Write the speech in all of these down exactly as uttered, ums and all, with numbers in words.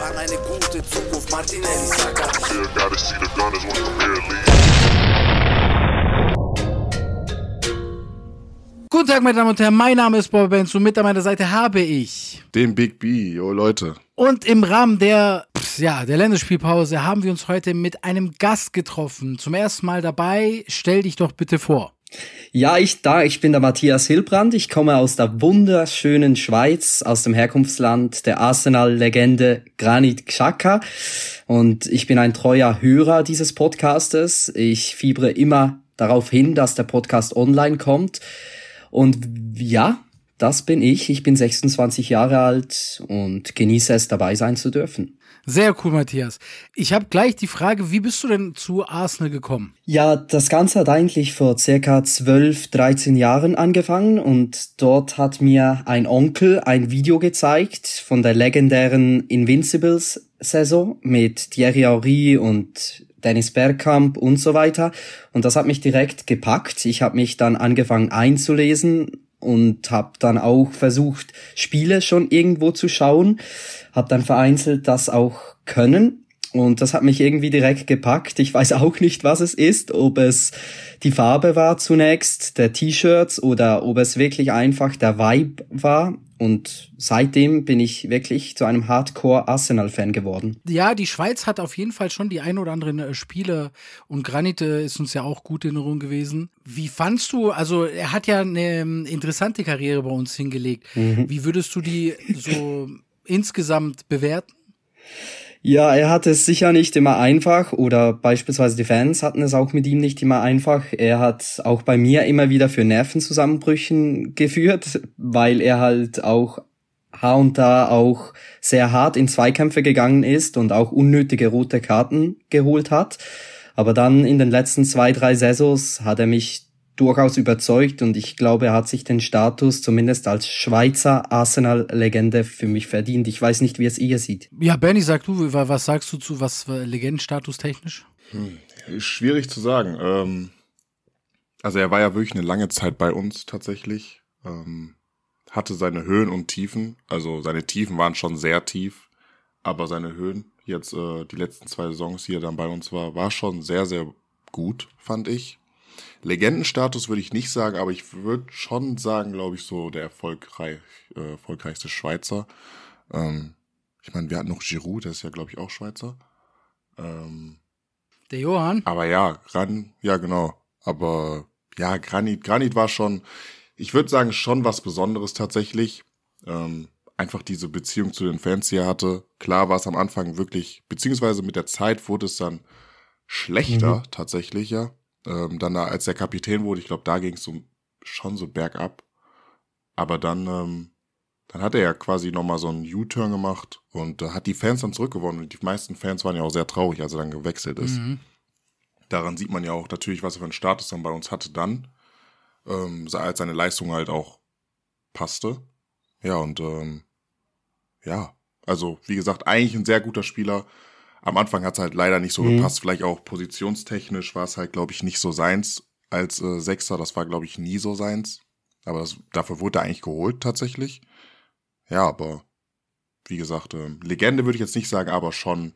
an eine gute Zukunft, Martinelli, Saka. Yeah, gotta see the Gunners win the Premier League. Guten Tag, meine Damen und Herren, mein Name ist Bobby Benz und mit an meiner Seite habe ich den Big B, yo Leute. Und im Rahmen der, pff, ja, der Länderspielpause haben wir uns heute mit einem Gast getroffen. Zum ersten Mal dabei, stell dich doch bitte vor. Ja, ich da, ich bin der Matthias Hilbrand, ich komme aus der wunderschönen Schweiz, aus dem Herkunftsland der Arsenal-Legende Granit Xhaka und ich bin ein treuer Hörer dieses Podcastes. Ich fiebere immer darauf hin, dass der Podcast online kommt und ja, das bin ich. Ich bin sechsundzwanzig Jahre alt und genieße es, dabei sein zu dürfen. Sehr cool, Matthias. Ich habe gleich die Frage, wie bist du denn zu Arsenal gekommen? Ja, das Ganze hat eigentlich vor circa zwölf, dreizehn Jahren angefangen und dort hat mir ein Onkel ein Video gezeigt von der legendären Invincibles-Saison mit Thierry Henry und Dennis Bergkamp und so weiter. Und das hat mich direkt gepackt. Ich habe mich dann angefangen einzulesen und habe dann auch versucht, Spiele schon irgendwo zu schauen, habe dann vereinzelt das auch können und das hat mich irgendwie direkt gepackt. Ich weiß auch nicht, was es ist, ob es die Farbe war zunächst, der T-Shirts oder ob es wirklich einfach der Vibe war und seitdem bin ich wirklich zu einem Hardcore-Arsenal-Fan geworden. Ja, die Schweiz hat auf jeden Fall schon die ein oder anderen äh, Spiele und Granit äh, ist uns ja auch gut in Erinnerung gewesen. Wie fandst du, also er hat ja eine ähm, interessante Karriere bei uns hingelegt. Mhm. Wie würdest du die so insgesamt bewerten? Ja, er hatte es sicher nicht immer einfach oder beispielsweise die Fans hatten es auch mit ihm nicht immer einfach. Er hat auch bei mir immer wieder für Nervenzusammenbrüchen geführt, weil er halt auch H und da auch sehr hart in Zweikämpfe gegangen ist und auch unnötige rote Karten geholt hat. Aber dann in den letzten zwei, drei Saisons hat er mich durchaus überzeugt und ich glaube, er hat sich den Status zumindest als Schweizer Arsenal-Legende für mich verdient. Ich weiß nicht, wie es ihr sieht. Ja, Benny, sag du, was sagst du zu was Legendenstatus technisch? Hm, ist schwierig zu sagen. Ähm, also er war ja wirklich eine lange Zeit bei uns tatsächlich. Ähm, hatte seine Höhen und Tiefen. Also seine Tiefen waren schon sehr tief, aber seine Höhen, jetzt äh, die letzten zwei Saisons, die er dann bei uns war, war schon sehr, sehr gut, fand ich. Legendenstatus würde ich nicht sagen, aber ich würde schon sagen, glaube ich, so der erfolgreich, äh, erfolgreichste Schweizer. Ähm, ich meine, wir hatten noch Giroud, der ist ja, glaube ich, auch Schweizer. Ähm, der Johann? Aber ja, Gran, ja genau. Aber ja, Granit, Granit war schon, ich würde sagen, schon was Besonderes tatsächlich. Ähm, einfach diese Beziehung zu den Fans, die er hatte. Klar war es am Anfang wirklich, beziehungsweise mit der Zeit wurde es dann schlechter, mhm. tatsächlich, ja. Ähm, dann, da, als er Kapitän wurde, ich glaube, da ging es so, schon so bergab. Aber dann, ähm, dann hat er ja quasi nochmal so einen U-Turn gemacht und äh, hat die Fans dann zurückgewonnen. Und die meisten Fans waren ja auch sehr traurig, als er dann gewechselt ist. Mhm. Daran sieht man ja auch natürlich, was er für einen Status dann bei uns hatte dann, ähm, als seine Leistung halt auch passte. Ja, und ähm, ja, also wie gesagt, eigentlich ein sehr guter Spieler. Am Anfang hat es halt leider nicht so mhm. gepasst, vielleicht auch positionstechnisch war es halt, glaube ich, nicht so seins als äh, Sechser, das war, glaube ich, nie so seins, aber das, dafür wurde er eigentlich geholt tatsächlich. Ja, aber wie gesagt, äh, Legende würde ich jetzt nicht sagen, aber schon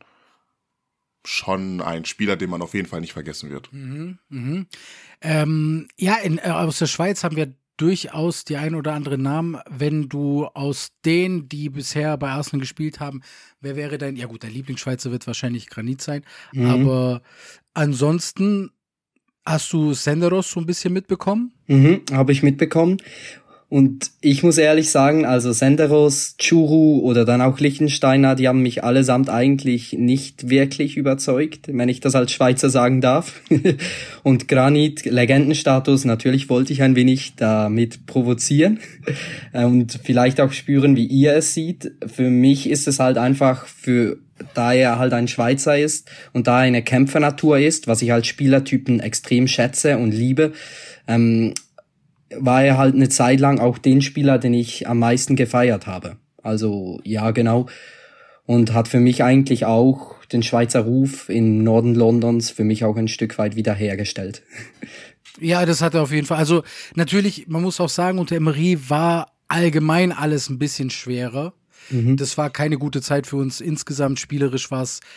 schon ein Spieler, den man auf jeden Fall nicht vergessen wird. Mhm, mhm. Ähm, ja, in, äh, aus der Schweiz haben wir durchaus die ein oder andere Namen. Wenn du aus denen, die bisher bei Arsenal gespielt haben, wer wäre dein, ja gut, dein Lieblingsschweizer wird wahrscheinlich Granit sein, mhm. aber ansonsten hast du Senderos so ein bisschen mitbekommen? Mhm, habe ich mitbekommen. Und ich muss ehrlich sagen, also Senderos, Churu oder dann auch Liechtensteiner, die haben mich allesamt eigentlich nicht wirklich überzeugt, wenn ich das als Schweizer sagen darf. Und Granit, Legendenstatus, natürlich wollte ich ein wenig damit provozieren und vielleicht auch spüren, wie ihr es seht. Für mich ist es halt einfach, für da er halt ein Schweizer ist und da er eine Kämpfernatur ist, was ich als Spielertypen extrem schätze und liebe, ähm, war er halt eine Zeit lang auch den Spieler, den ich am meisten gefeiert habe. Also, ja, genau. Und hat für mich eigentlich auch den Schweizer Ruf im Norden Londons für mich auch ein Stück weit wiederhergestellt. Ja, das hat er auf jeden Fall. Also, natürlich, man muss auch sagen, unter Emery war allgemein alles ein bisschen schwerer. Mhm. Das war keine gute Zeit für uns. Insgesamt spielerisch war es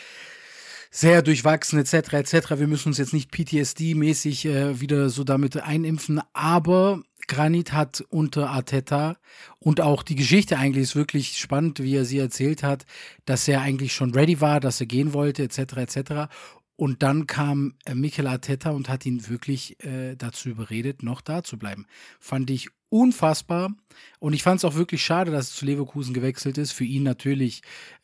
sehr durchwachsen, et cetera, et cetera. Wir müssen uns jetzt nicht P T S D-mäßig äh, wieder so damit einimpfen, aber Granit hat unter Arteta und auch die Geschichte eigentlich ist wirklich spannend, wie er sie erzählt hat, dass er eigentlich schon ready war, dass er gehen wollte, et cetera, et cetera. Und dann kam äh, Mikel Arteta und hat ihn wirklich äh, dazu überredet, noch da zu bleiben. Fand ich unfassbar. Und ich fand es auch wirklich schade, dass es zu Leverkusen gewechselt ist. Für ihn natürlich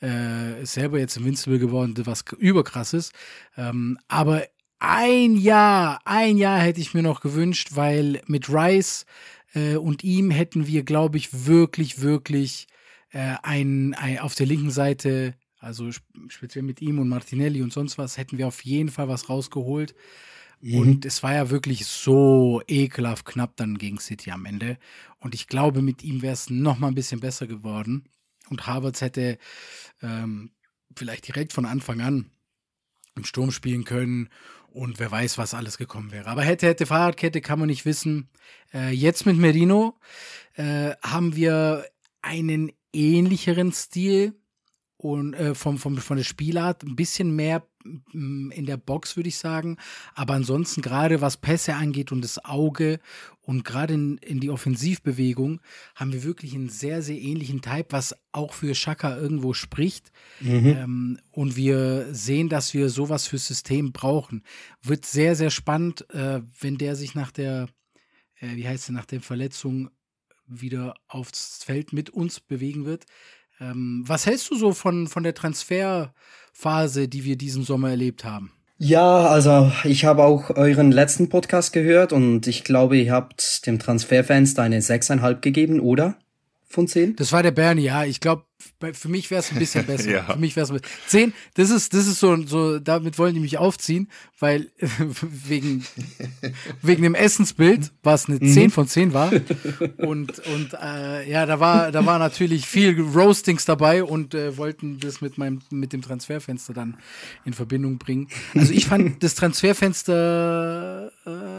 äh, selber jetzt Invincible geworden, was überkrass ist. Ähm, aber ein Jahr, ein Jahr hätte ich mir noch gewünscht, weil mit Rice äh, und ihm hätten wir, glaube ich, wirklich, wirklich äh, ein, ein auf der linken Seite, also speziell mit ihm und Martinelli und sonst was, hätten wir auf jeden Fall was rausgeholt. Mhm. Und es war ja wirklich so ekelhaft knapp dann gegen City am Ende. Und ich glaube, mit ihm wäre es noch mal ein bisschen besser geworden. Und Havertz hätte ähm, vielleicht direkt von Anfang an im Sturm spielen können. Und wer weiß, was alles gekommen wäre. Aber hätte, hätte, Fahrradkette kann man nicht wissen. Äh, jetzt mit Merino äh, haben wir einen ähnlicheren Stil. Und äh, vom, vom, von der Spielart ein bisschen mehr m, in der Box, würde ich sagen. Aber ansonsten, gerade was Pässe angeht und das Auge und gerade in, in die Offensivbewegung, haben wir wirklich einen sehr, sehr ähnlichen Type, was auch für Xhaka irgendwo spricht. Mhm. Ähm, und wir sehen, dass wir sowas fürs System brauchen. Wird sehr, sehr spannend, äh, wenn der sich nach der, äh, wie heißt der, nach der Verletzung wieder aufs Feld mit uns bewegen wird. Ähm, was hältst du so von, von der Transferphase, die wir diesen Sommer erlebt haben? Ja, also ich habe auch euren letzten Podcast gehört und ich glaube, ihr habt dem Transferfenster eine sechs Komma fünf gegeben, oder? Von zehn? Das war der Bernie, ja. Ich glaube, für mich wäre es ein bisschen besser. Ja. Für mich wäre es zehn. Das ist, das ist so, so, damit wollen die mich aufziehen, weil wegen, wegen dem Essensbild, was eine zehn von zehn war. Und, und äh, ja, da war, da war natürlich viel Roastings dabei und äh, wollten das mit meinem, mit dem Transferfenster dann in Verbindung bringen. Also ich fand das Transferfenster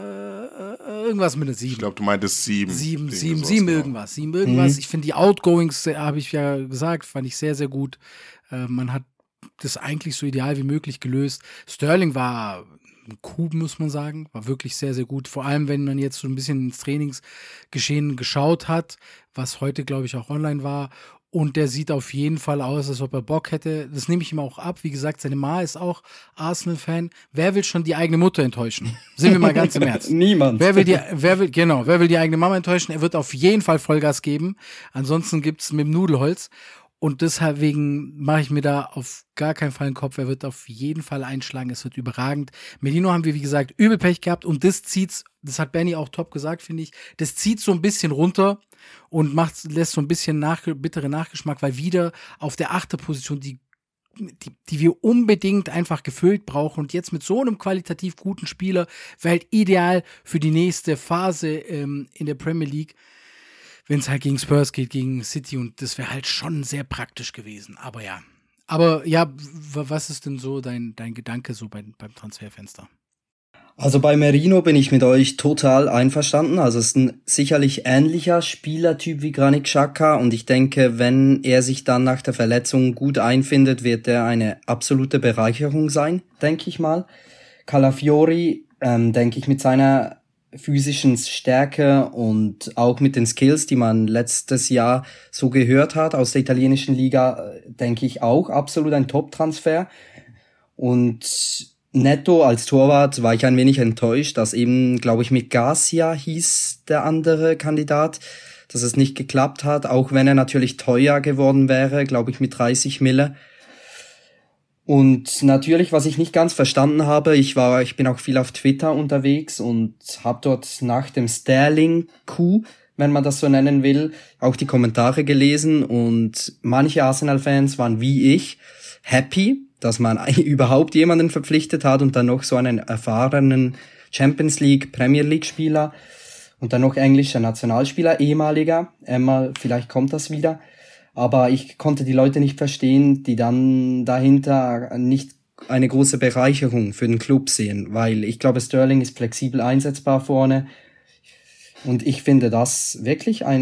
äh, irgendwas mit einer sieben. Ich glaube, du meintest sieben. Sieben, sieben, sieben irgendwas. Sieben irgendwas. Mhm. Ich finde die Outgoings, äh, habe ich ja gesagt, fand ich sehr, sehr gut. Äh, man hat das eigentlich so ideal wie möglich gelöst. Sterling war ein Coup, muss man sagen. War wirklich sehr, sehr gut. Vor allem, wenn man jetzt so ein bisschen ins Trainingsgeschehen geschaut hat, was heute, glaube ich, auch online war. Und der sieht auf jeden Fall aus, als ob er Bock hätte. Das nehme ich ihm auch ab. Wie gesagt, seine Ma ist auch Arsenal-Fan. Wer will schon die eigene Mutter enttäuschen? Sind wir mal ganz im Ernst. Niemand. Wer will die, wer will, genau, wer will die eigene Mama enttäuschen? Er wird auf jeden Fall Vollgas geben. Ansonsten gibt's mit dem Nudelholz. Und deswegen mache ich mir da auf gar keinen Fall einen Kopf. Er wird auf jeden Fall einschlagen. Es wird überragend. Merino haben wir, wie gesagt, übel Pech gehabt. Und das zieht's, das hat Benny auch top gesagt, finde ich. Das zieht so ein bisschen runter und macht, lässt so ein bisschen nach, bittere Nachgeschmack, weil wieder auf der achten Position, die, die, die wir unbedingt einfach gefüllt brauchen. Und jetzt mit so einem qualitativ guten Spieler wäre halt ideal für die nächste Phase ähm, in der Premier League, wenn es halt gegen Spurs geht, gegen City, und das wäre halt schon sehr praktisch gewesen. Aber ja. Aber ja, w- was ist denn so dein, dein Gedanke so bei, beim Transferfenster? Also bei Merino bin ich mit euch total einverstanden. Also es ist ein sicherlich ähnlicher Spielertyp wie Granit Xhaka und ich denke, wenn er sich dann nach der Verletzung gut einfindet, wird er eine absolute Bereicherung sein, denke ich mal. Calafiori, ähm, denke ich, mit seiner physischen Stärke und auch mit den Skills, die man letztes Jahr so gehört hat aus der italienischen Liga, denke ich auch absolut ein Top-Transfer. Und netto als Torwart war ich ein wenig enttäuscht, dass eben, glaube ich, mit Garcia hieß der andere Kandidat, dass es nicht geklappt hat, auch wenn er natürlich teuer geworden wäre, glaube ich, mit dreißig Mille. Und natürlich, was ich nicht ganz verstanden habe, ich war, ich bin auch viel auf Twitter unterwegs und habe dort nach dem Sterling-Coup, wenn man das so nennen will, auch die Kommentare gelesen und manche Arsenal-Fans waren wie ich happy, dass man überhaupt jemanden verpflichtet hat und dann noch so einen erfahrenen Champions League, Premier League Spieler und dann noch englischer Nationalspieler, ehemaliger, einmal, vielleicht kommt das wieder. Aber ich konnte die Leute nicht verstehen, die dann dahinter nicht eine große Bereicherung für den Club sehen, weil ich glaube, Sterling ist flexibel einsetzbar vorne und ich finde das wirklich ein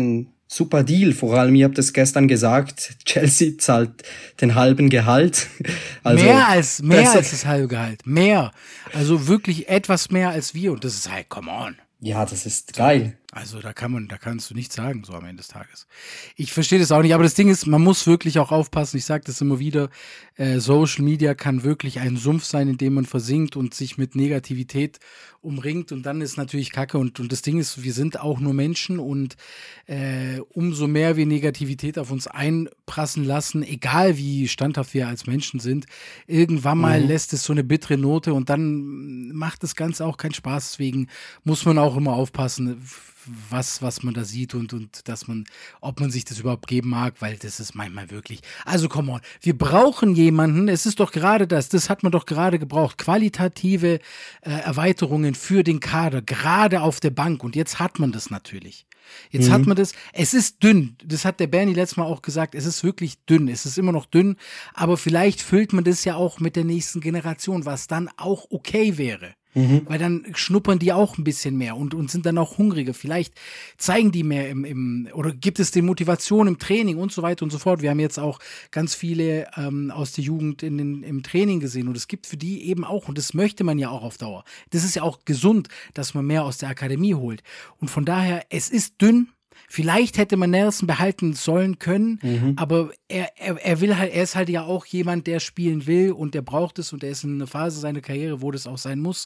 super Deal. Vor allem, ihr habt es gestern gesagt, Chelsea zahlt den halben Gehalt. Also, mehr als, mehr das, als das halbe Gehalt. Mehr. Also wirklich etwas mehr als wir. Und das ist halt, come on. Ja, das ist geil. Also da kann man, da kannst du nichts sagen, so am Ende des Tages. Ich verstehe das auch nicht, aber das Ding ist, man muss wirklich auch aufpassen. Ich sage das immer wieder, äh, Social Media kann wirklich ein Sumpf sein, in dem man versinkt und sich mit Negativität umringt und dann ist natürlich Kacke. Und, und das Ding ist, wir sind auch nur Menschen und äh, umso mehr wir Negativität auf uns einprassen lassen, egal wie standhaft wir als Menschen sind, irgendwann mal mhm. lässt es so eine bittere Note und dann macht das Ganze auch keinen Spaß. Deswegen muss man auch immer aufpassen, was, was man da sieht und, und dass man, ob man sich das überhaupt geben mag, weil das ist manchmal wirklich, also come on, wir brauchen jemanden, es ist doch gerade das, das hat man doch gerade gebraucht, qualitative äh, Erweiterungen für den Kader, gerade auf der Bank und jetzt hat man das natürlich. Jetzt mhm. hat man das, es ist dünn, das hat der Bernie letztes Mal auch gesagt, es ist wirklich dünn, es ist immer noch dünn, aber vielleicht füllt man das ja auch mit der nächsten Generation, was dann auch okay wäre. Mhm. Weil dann schnuppern die auch ein bisschen mehr und, und sind dann auch hungriger. Vielleicht zeigen die mehr im, im, oder gibt es die Motivation im Training und so weiter und so fort. Wir haben jetzt auch ganz viele ähm, aus der Jugend in den, im Training gesehen und es gibt für die eben auch, und das möchte man ja auch auf Dauer. Das ist ja auch gesund, dass man mehr aus der Akademie holt. Und von daher, es ist dünn. Vielleicht hätte man Nelson behalten sollen können, mhm. aber er, er, er will halt, er ist halt ja auch jemand, der spielen will und der braucht es und er ist in einer Phase seiner Karriere, wo das auch sein muss,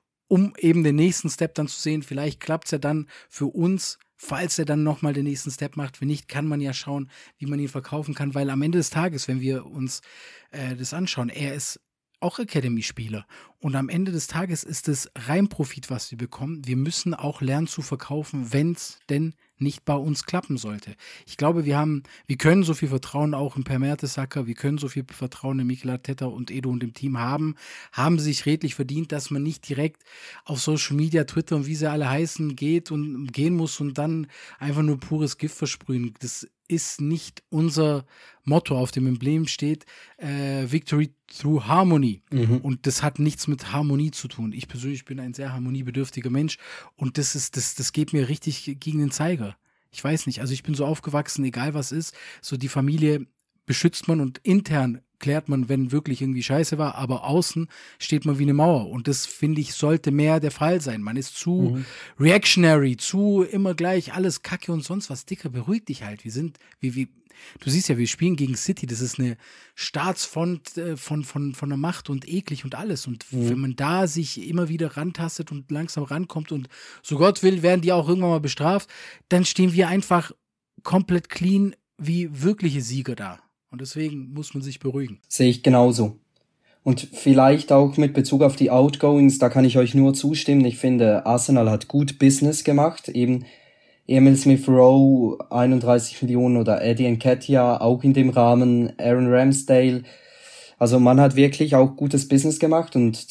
um eben den nächsten Step dann zu sehen. Vielleicht klappt es ja dann für uns, falls er dann nochmal den nächsten Step macht. Wenn nicht, kann man ja schauen, wie man ihn verkaufen kann, weil am Ende des Tages, wenn wir uns äh, das anschauen, er ist auch Academy-Spieler. Und am Ende des Tages ist es rein Profit, was wir bekommen. Wir müssen auch lernen zu verkaufen, wenn es denn nicht bei uns klappen sollte. Ich glaube, wir haben, wir können so viel Vertrauen auch in Per Mertesacker, wir können so viel Vertrauen in Mikel Arteta und Edu und dem Team haben, haben sie sich redlich verdient, dass man nicht direkt auf Social Media, Twitter und wie sie alle heißen, geht und gehen muss und dann einfach nur pures Gift versprühen. Das ist nicht unser Motto, auf dem Emblem steht äh, Victory through Harmony. Mhm. Und das hat nichts mit Harmonie zu tun. Ich persönlich bin ein sehr harmoniebedürftiger Mensch und das ist, das, das geht mir richtig gegen den Zeiger. Ich weiß nicht, also ich bin so aufgewachsen, egal was ist, so die Familie beschützt man und intern klärt man, wenn wirklich irgendwie Scheiße war, aber außen steht man wie eine Mauer und das, finde ich, sollte mehr der Fall sein. Man ist zu mhm. reactionary, zu immer gleich alles Kacke und sonst was. Dicker, beruhig dich halt. Wir sind, wie, wie, du siehst ja, wir spielen gegen City, das ist eine Staatsfront äh, von, von, von der Macht und eklig und alles und mhm. wenn man da sich immer wieder rantastet und langsam rankommt und so Gott will, werden die auch irgendwann mal bestraft, dann stehen wir einfach komplett clean wie wirkliche Sieger da. Und deswegen muss man sich beruhigen. Sehe ich genauso. Und vielleicht auch mit Bezug auf die Outgoings, da kann ich euch nur zustimmen. Ich finde, Arsenal hat gut Business gemacht. Eben Emil Smith-Rowe, einunddreißig Millionen oder Eddie Nketiah, auch in dem Rahmen, Aaron Ramsdale. Also man hat wirklich auch gutes Business gemacht und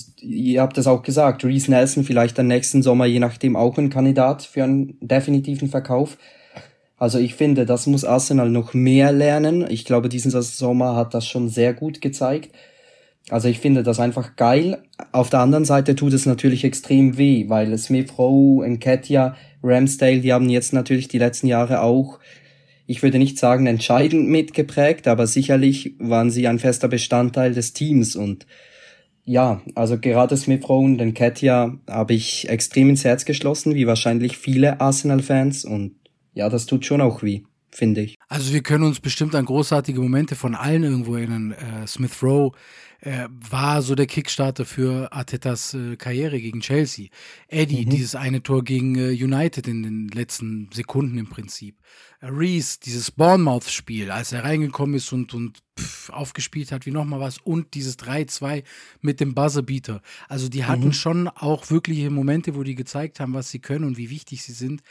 ihr habt es auch gesagt, Reece Nelson vielleicht dann nächsten Sommer, je nachdem, auch ein Kandidat für einen definitiven Verkauf. Also ich finde, das muss Arsenal noch mehr lernen. Ich glaube, diesen Sommer hat das schon sehr gut gezeigt. Also ich finde das einfach geil. Auf der anderen Seite tut es natürlich extrem weh, weil Smith-Rowe, Nketiah, Ramsdale, die haben jetzt natürlich die letzten Jahre auch, ich würde nicht sagen entscheidend mitgeprägt, aber sicherlich waren sie ein fester Bestandteil des Teams. Und ja, also gerade Smith-Rowe und Nketiah habe ich extrem ins Herz geschlossen, wie wahrscheinlich viele Arsenal-Fans, und ja, das tut schon auch weh, finde ich. Also wir können uns bestimmt an großartige Momente von allen irgendwo erinnern. Äh, Smith-Rowe äh, war so der Kickstarter für Artetas äh, Karriere gegen Chelsea. Eddie, mhm. dieses eine Tor gegen äh, United in den letzten Sekunden im Prinzip. Äh, Reece, dieses Bournemouth-Spiel, als er reingekommen ist und, und pff, aufgespielt hat wie nochmal was, und dieses drei zwei mit dem Buzzerbeater. Also die hatten mhm. schon auch wirkliche Momente, wo die gezeigt haben, was sie können und wie wichtig sie sind.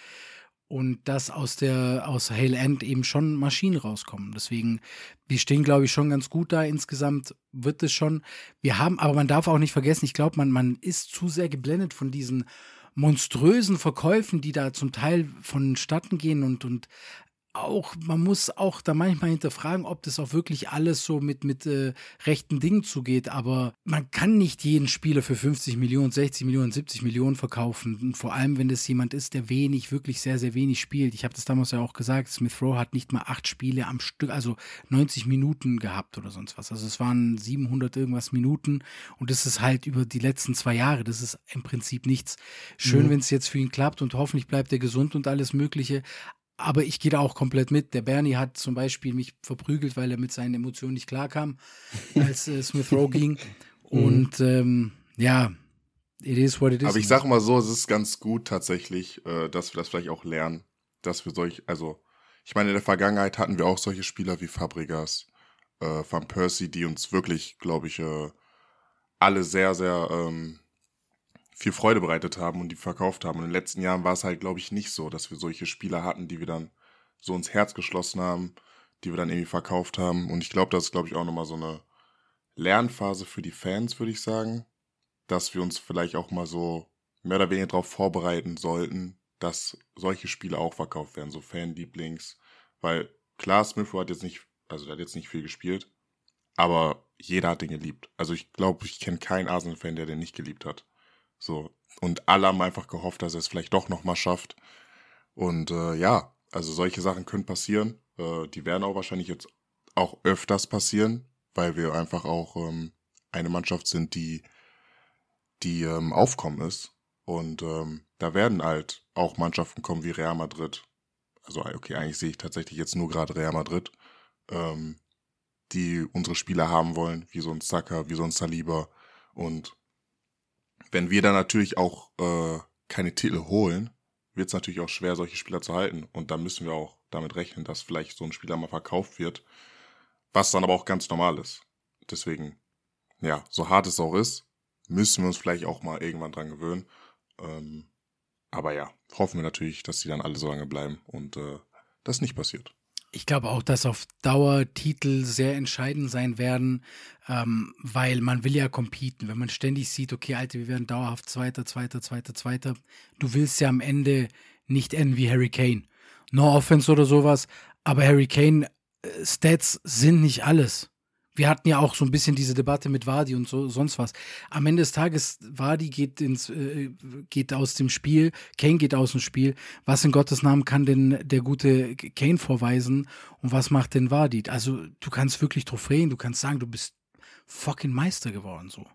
Und dass aus der, aus Hale End eben schon Maschinen rauskommen. Deswegen, wir stehen, glaube ich, schon ganz gut da. Insgesamt wird es schon. Wir haben, aber man darf auch nicht vergessen, ich glaube, man, man ist zu sehr geblendet von diesen monströsen Verkäufen, die da zum Teil vonstatten gehen und, und auch, man muss auch da manchmal hinterfragen, ob das auch wirklich alles so mit, mit äh, rechten Dingen zugeht. Aber man kann nicht jeden Spieler für fünfzig Millionen, sechzig Millionen, siebzig Millionen verkaufen. Und vor allem, wenn das jemand ist, der wenig, wirklich sehr, sehr wenig spielt. Ich habe das damals ja auch gesagt, Smith Rowe hat nicht mal acht Spiele am Stück, also neunzig Minuten gehabt oder sonst was. Also es waren siebenhundert irgendwas Minuten und das ist halt über die letzten zwei Jahre. Das ist im Prinzip nichts. Schön, mhm. wenn es jetzt für ihn klappt und hoffentlich bleibt er gesund und alles Mögliche. Aber ich gehe da auch komplett mit. Der Bernie hat zum Beispiel mich verprügelt, weil er mit seinen Emotionen nicht klarkam, als äh, Smith Rowe ging. Und ähm, ja, it is what it is. Aber ich sage mal so, es ist ganz gut tatsächlich, äh, dass wir das vielleicht auch lernen, dass wir solch, also ich meine, in der Vergangenheit hatten wir auch solche Spieler wie Fabregas, äh, Van Persie, die uns wirklich, glaube ich, äh, alle sehr, sehr ähm, viel Freude bereitet haben und die verkauft haben. Und in den letzten Jahren war es halt, glaube ich, nicht so, dass wir solche Spieler hatten, die wir dann so ins Herz geschlossen haben, die wir dann irgendwie verkauft haben. Und ich glaube, das ist, glaube ich, auch nochmal so eine Lernphase für die Fans, würde ich sagen, dass wir uns vielleicht auch mal so mehr oder weniger darauf vorbereiten sollten, dass solche Spiele auch verkauft werden, so Fanlieblings. Weil klar, Smith Rowe hat jetzt nicht, also der hat jetzt nicht viel gespielt, aber jeder hat den geliebt. Also ich glaube, ich kenne keinen Arsenal-Fan, der den nicht geliebt hat. So, und alle haben einfach gehofft, dass er es vielleicht doch nochmal schafft. Und äh, ja, also solche Sachen können passieren. Äh, die werden auch wahrscheinlich jetzt auch öfters passieren, weil wir einfach auch ähm, eine Mannschaft sind, die, die ähm, aufkommen ist. Und ähm, da werden halt auch Mannschaften kommen wie Real Madrid. Also okay, eigentlich sehe ich tatsächlich jetzt nur gerade Real Madrid, ähm, die unsere Spieler haben wollen, wie so ein Saka, wie so ein Saliba. Und wenn wir dann natürlich auch äh, keine Titel holen, wird es natürlich auch schwer, solche Spieler zu halten. Und da müssen wir auch damit rechnen, dass vielleicht so ein Spieler mal verkauft wird, was dann aber auch ganz normal ist. Deswegen, ja, so hart es auch ist, müssen wir uns vielleicht auch mal irgendwann dran gewöhnen. Ähm, aber ja, hoffen wir natürlich, dass die dann alle so lange bleiben und äh, das nicht passiert. Ich glaube auch, dass auf Dauer Titel sehr entscheidend sein werden, ähm, weil man will ja competen. Wenn man ständig sieht, okay, Alter, wir werden dauerhaft Zweiter, Zweiter, Zweiter, Zweiter. Du willst ja am Ende nicht enden wie Harry Kane. No offense oder sowas, aber Harry Kane äh, Stats sind nicht alles. Wir hatten ja auch so ein bisschen diese Debatte mit Vardy und so sonst was. Am Ende des Tages, Vardy geht ins, äh, geht aus dem Spiel, Kane geht aus dem Spiel. Was in Gottes Namen kann denn der gute Kane vorweisen und was macht denn Vardy? Also du kannst wirklich drauf reden, du kannst sagen, du bist fucking Meister geworden so.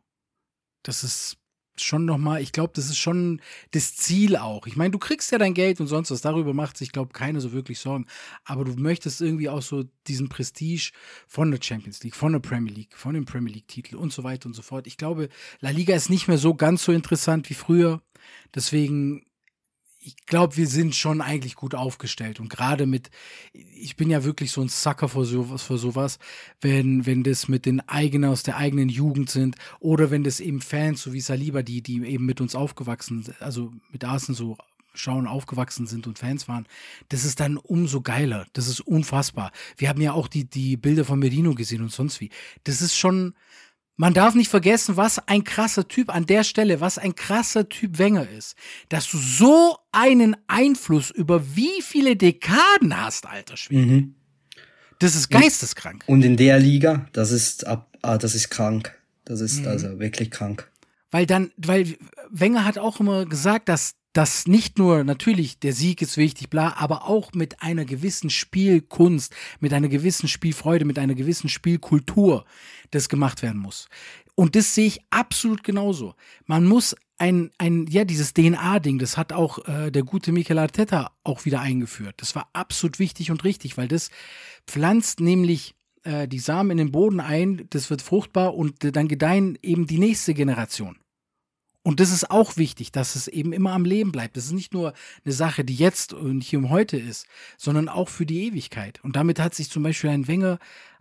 Das ist schon nochmal, ich glaube, das ist schon das Ziel auch. Ich meine, du kriegst ja dein Geld und sonst was, darüber macht sich, glaube ich, keiner so wirklich Sorgen. Aber du möchtest irgendwie auch so diesen Prestige von der Champions League, von der Premier League, von dem Premier League-Titel und so weiter und so fort. Ich glaube, La Liga ist nicht mehr so ganz so interessant wie früher. Deswegen, ich glaube, wir sind schon eigentlich gut aufgestellt. Und gerade mit, ich bin ja wirklich so ein Sucker für sowas, für sowas, wenn, wenn das mit den eigenen, aus der eigenen Jugend sind oder wenn das eben Fans, so wie Saliba, die, die eben mit uns aufgewachsen sind, also mit Arsenal so schauen, aufgewachsen sind und Fans waren, das ist dann umso geiler. Das ist unfassbar. Wir haben ja auch die, die Bilder von Merino gesehen und sonst wie. Das ist schon, man darf nicht vergessen, was ein krasser Typ an der Stelle, was ein krasser Typ Wenger ist. Dass du so einen Einfluss über wie viele Dekaden hast, alter Schwede. Mhm. Das ist geisteskrank. Und in der Liga, das ist ab, ah, das ist krank. Das ist mhm. also wirklich krank. Weil dann, weil Wenger hat auch immer gesagt, dass dass nicht nur, natürlich, der Sieg ist wichtig, bla, aber auch mit einer gewissen Spielkunst, mit einer gewissen Spielfreude, mit einer gewissen Spielkultur das gemacht werden muss. Und das sehe ich absolut genauso. Man muss ein, ein ja, dieses D N A-Ding, das hat auch äh, der gute Mikel Arteta auch wieder eingeführt. Das war absolut wichtig und richtig, weil das pflanzt nämlich äh, die Samen in den Boden ein, das wird fruchtbar und äh, dann gedeihen eben die nächste Generation. Und das ist auch wichtig, dass es eben immer am Leben bleibt. Das ist nicht nur eine Sache, die jetzt und hier und heute ist, sondern auch für die Ewigkeit. Und damit hat sich zum Beispiel ein Wenger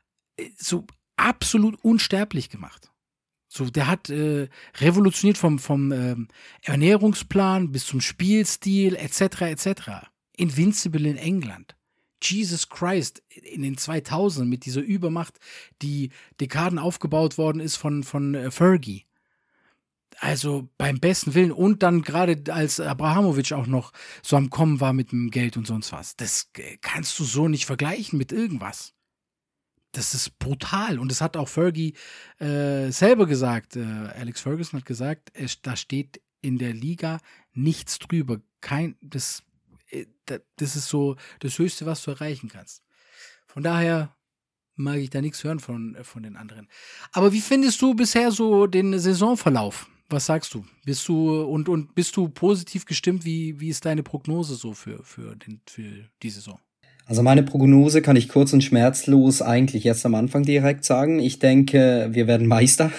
so absolut unsterblich gemacht. So, der hat äh, revolutioniert vom, vom ähm, Ernährungsplan bis zum Spielstil et cetera et cetera. Invincible in England. Jesus Christ, in den zweitausenden mit dieser Übermacht, die Dekaden aufgebaut worden ist von, von äh, Fergie. Also beim besten Willen und dann gerade als Abrahamovic auch noch so am Kommen war mit dem Geld und sonst was. Das kannst du so nicht vergleichen mit irgendwas. Das ist brutal und das hat auch Fergie äh, selber gesagt. Äh, Alex Ferguson hat gesagt, es, da steht in der Liga nichts drüber. Kein, das, äh, das ist so das Höchste, was du erreichen kannst. Von daher mag ich da nichts hören von, von den anderen. Aber wie findest du bisher so den Saisonverlauf? Was sagst du? Bist du und, und bist du positiv gestimmt? Wie, wie ist deine Prognose so für, für, den, für die Saison? Also meine Prognose kann ich kurz und schmerzlos eigentlich jetzt am Anfang direkt sagen. Ich denke, wir werden Meister.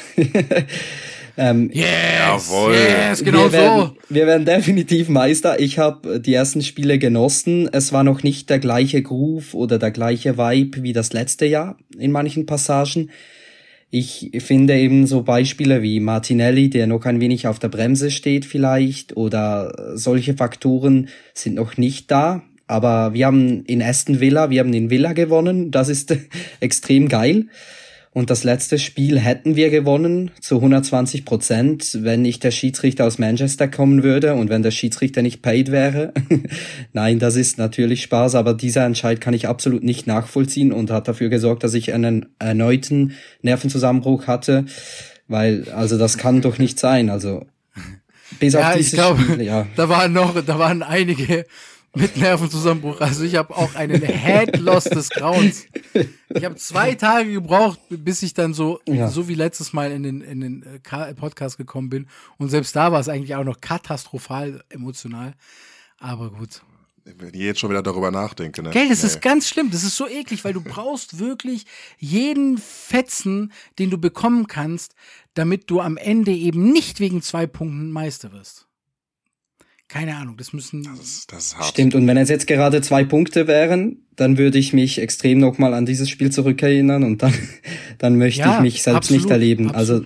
ähm, yes, Jawohl. yes, genau wir werden, so. Wir werden definitiv Meister. Ich habe die ersten Spiele genossen. Es war noch nicht der gleiche Groove oder der gleiche Vibe wie das letzte Jahr in manchen Passagen. Ich finde eben so Beispiele wie Martinelli, der noch ein wenig auf der Bremse steht vielleicht, oder solche Faktoren sind noch nicht da. Aber wir haben in Aston Villa, wir haben in Villa gewonnen, das ist extrem geil. Und das letzte Spiel hätten wir gewonnen zu hundertzwanzig Prozent, wenn nicht der Schiedsrichter aus Manchester kommen würde und wenn der Schiedsrichter nicht paid wäre. Nein, das ist natürlich Spaß, aber dieser Entscheid kann ich absolut nicht nachvollziehen und hat dafür gesorgt, dass ich einen erneuten Nervenzusammenbruch hatte, weil, also das kann doch nicht sein, also bis Ja, auf ich dieses glaube, Spiel, ja. da waren noch, da waren einige mit Nervenzusammenbruch. Also ich habe auch einen Head-Loss des Grauens. Ich habe zwei Tage gebraucht, bis ich dann so, Ja. so wie letztes Mal in den, in den Podcast gekommen bin. Und selbst da war es eigentlich auch noch katastrophal emotional. Aber gut. Wenn ich jetzt schon wieder darüber nachdenke, ne? Gell, das Nee. ist ganz schlimm. Das ist so eklig, weil du brauchst wirklich jeden Fetzen, den du bekommen kannst, damit du am Ende eben nicht wegen zwei Punkten Meister wirst. Keine Ahnung, das müssen... Das ist, das ist hart. Stimmt, und wenn es jetzt gerade zwei Punkte wären, dann würde ich mich extrem nochmal an dieses Spiel zurückerinnern und dann, dann möchte Ja, ich mich selbst absolut, nicht erleben. absolut. Also,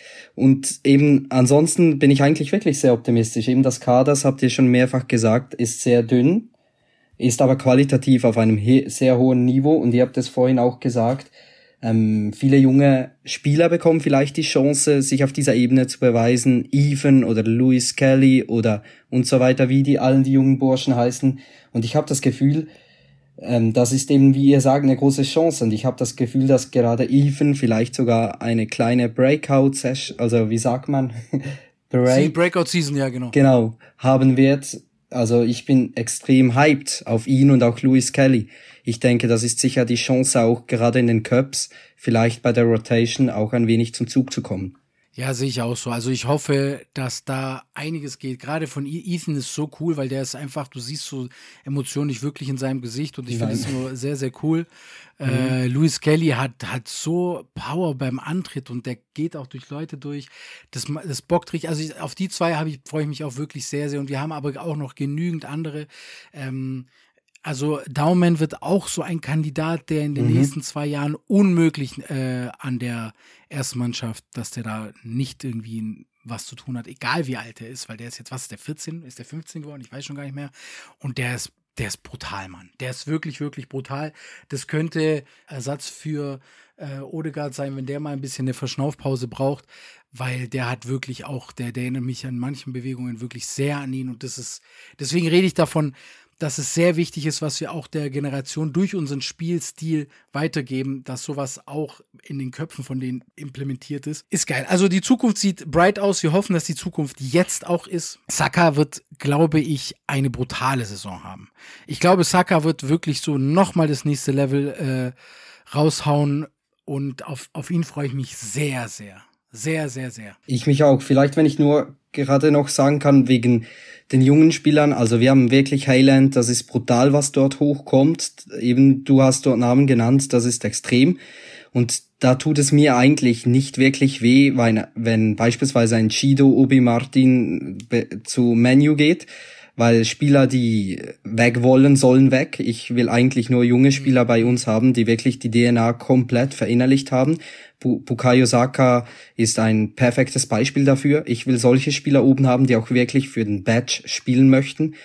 und eben ansonsten bin ich eigentlich wirklich sehr optimistisch. Eben das Kader, das habt ihr schon mehrfach gesagt, ist sehr dünn, ist aber qualitativ auf einem he- sehr hohen Niveau und ihr habt es vorhin auch gesagt, Ähm, viele junge Spieler bekommen vielleicht die Chance, sich auf dieser Ebene zu beweisen. Ethan oder Lewis Kelly oder und so weiter, wie die allen die jungen Burschen heißen. Und ich habe das Gefühl, ähm, das ist eben, wie ihr sagt, eine große Chance. Und ich habe das Gefühl, dass gerade Ethan vielleicht sogar eine kleine Breakout-Session, also wie sagt man? Break- Breakout-Season, ja genau. Genau, haben wird. Also ich bin extrem hyped auf ihn und auch Lewis Kelly. Ich denke, das ist sicher die Chance auch gerade in den Cups, vielleicht bei der Rotation auch ein wenig zum Zug zu kommen. Ja, sehe ich auch so. Also ich hoffe, dass da einiges geht. Gerade von Ethan ist so cool, weil der ist einfach, du siehst so Emotionen nicht wirklich in seinem Gesicht und ich finde Nein. es nur sehr, sehr cool. Mhm. Äh, Lewis Kelly hat, hat so Power beim Antritt und der geht auch durch Leute durch. Das, das bockt richtig. Also ich, auf die zwei habe ich, freue ich mich auch wirklich sehr, sehr. Und wir haben aber auch noch genügend andere. Ähm, Also Daumen wird auch so ein Kandidat, der in den Mhm. nächsten zwei Jahren unmöglich äh, an der ersten Mannschaft, dass der da nicht irgendwie was zu tun hat, egal wie alt er ist, weil der ist jetzt, was ist der, vierzehn? Ist der fünfzehn geworden? Ich weiß schon gar nicht mehr. Und der ist, der ist brutal, Mann. Der ist wirklich, wirklich brutal. Das könnte Ersatz für äh, Odegaard sein, wenn der mal ein bisschen eine Verschnaufpause braucht, weil der hat wirklich auch, der, der erinnert mich an manchen Bewegungen wirklich sehr an ihn und das ist, deswegen rede ich davon, dass es sehr wichtig ist, was wir auch der Generation durch unseren Spielstil weitergeben, dass sowas auch in den Köpfen von denen implementiert ist. Ist geil. Also die Zukunft sieht bright aus. Wir hoffen, dass die Zukunft jetzt auch ist. Saka wird, glaube ich, eine brutale Saison haben. Ich glaube, Saka wird wirklich so nochmal das nächste Level äh, raushauen und auf, auf ihn freue ich mich sehr, sehr. Sehr, sehr, sehr. Ich mich auch. Vielleicht, wenn ich nur gerade noch sagen kann, wegen den jungen Spielern, also wir haben wirklich Highland, das ist brutal, was dort hochkommt. Eben, du hast dort Namen genannt, das ist extrem. Und da tut es mir eigentlich nicht wirklich weh, weil, wenn beispielsweise ein Chido Obi Martin zu Man U geht, weil Spieler, die weg wollen, sollen weg. Ich will eigentlich nur junge Spieler bei uns haben, die wirklich die D N A komplett verinnerlicht haben. Bukayo Saka ist ein perfektes Beispiel dafür. Ich will solche Spieler oben haben, die auch wirklich für den Badge spielen möchten.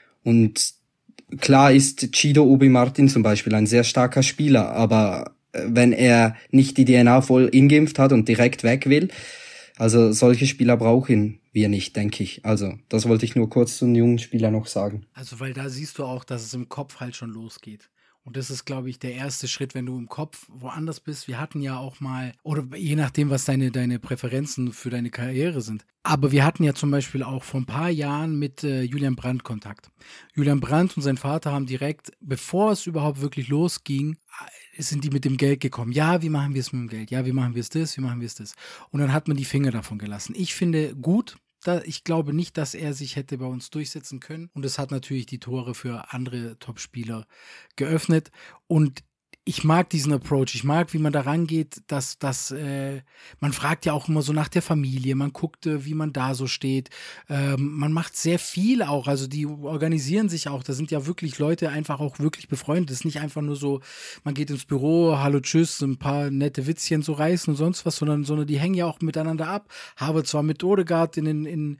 Und klar ist Chido Obi Martin zum Beispiel ein sehr starker Spieler, aber wenn er nicht die D N A voll ingeimpft hat und direkt weg will, Also solche Spieler brauchen wir nicht, denke ich. Also das wollte ich nur kurz zu den jungen Spielern noch sagen. Also weil da siehst du auch, dass es im Kopf halt schon losgeht. Und das ist, glaube ich, der erste Schritt, wenn du im Kopf woanders bist. Wir hatten ja auch mal, oder je nachdem, was deine, deine Präferenzen für deine Karriere sind. Aber wir hatten ja zum Beispiel auch vor ein paar Jahren mit äh, Julian Brandt Kontakt. Julian Brandt und sein Vater haben direkt, bevor es überhaupt wirklich losging, sind die mit dem Geld gekommen. Ja, wie machen wir es mit dem Geld? Ja, wie machen wir es das? Wie machen wir es das? Und dann hat man die Finger davon gelassen. Ich finde gut, da, ich glaube nicht, dass er sich hätte bei uns durchsetzen können. Und es hat natürlich die Tore für andere Top-Spieler geöffnet. Und ich mag diesen Approach. Ich mag, wie man da rangeht, dass, dass äh, man fragt ja auch immer so nach der Familie. Man guckt, äh, wie man da so steht. Ähm, man macht sehr viel auch. Also die organisieren sich auch. Da sind ja wirklich Leute einfach auch wirklich befreundet. Es ist nicht einfach nur so, man geht ins Büro, hallo, tschüss, ein paar nette Witzchen so reißen und sonst was, sondern, sondern die hängen ja auch miteinander ab. Habe zwar mit Odegaard in, in, in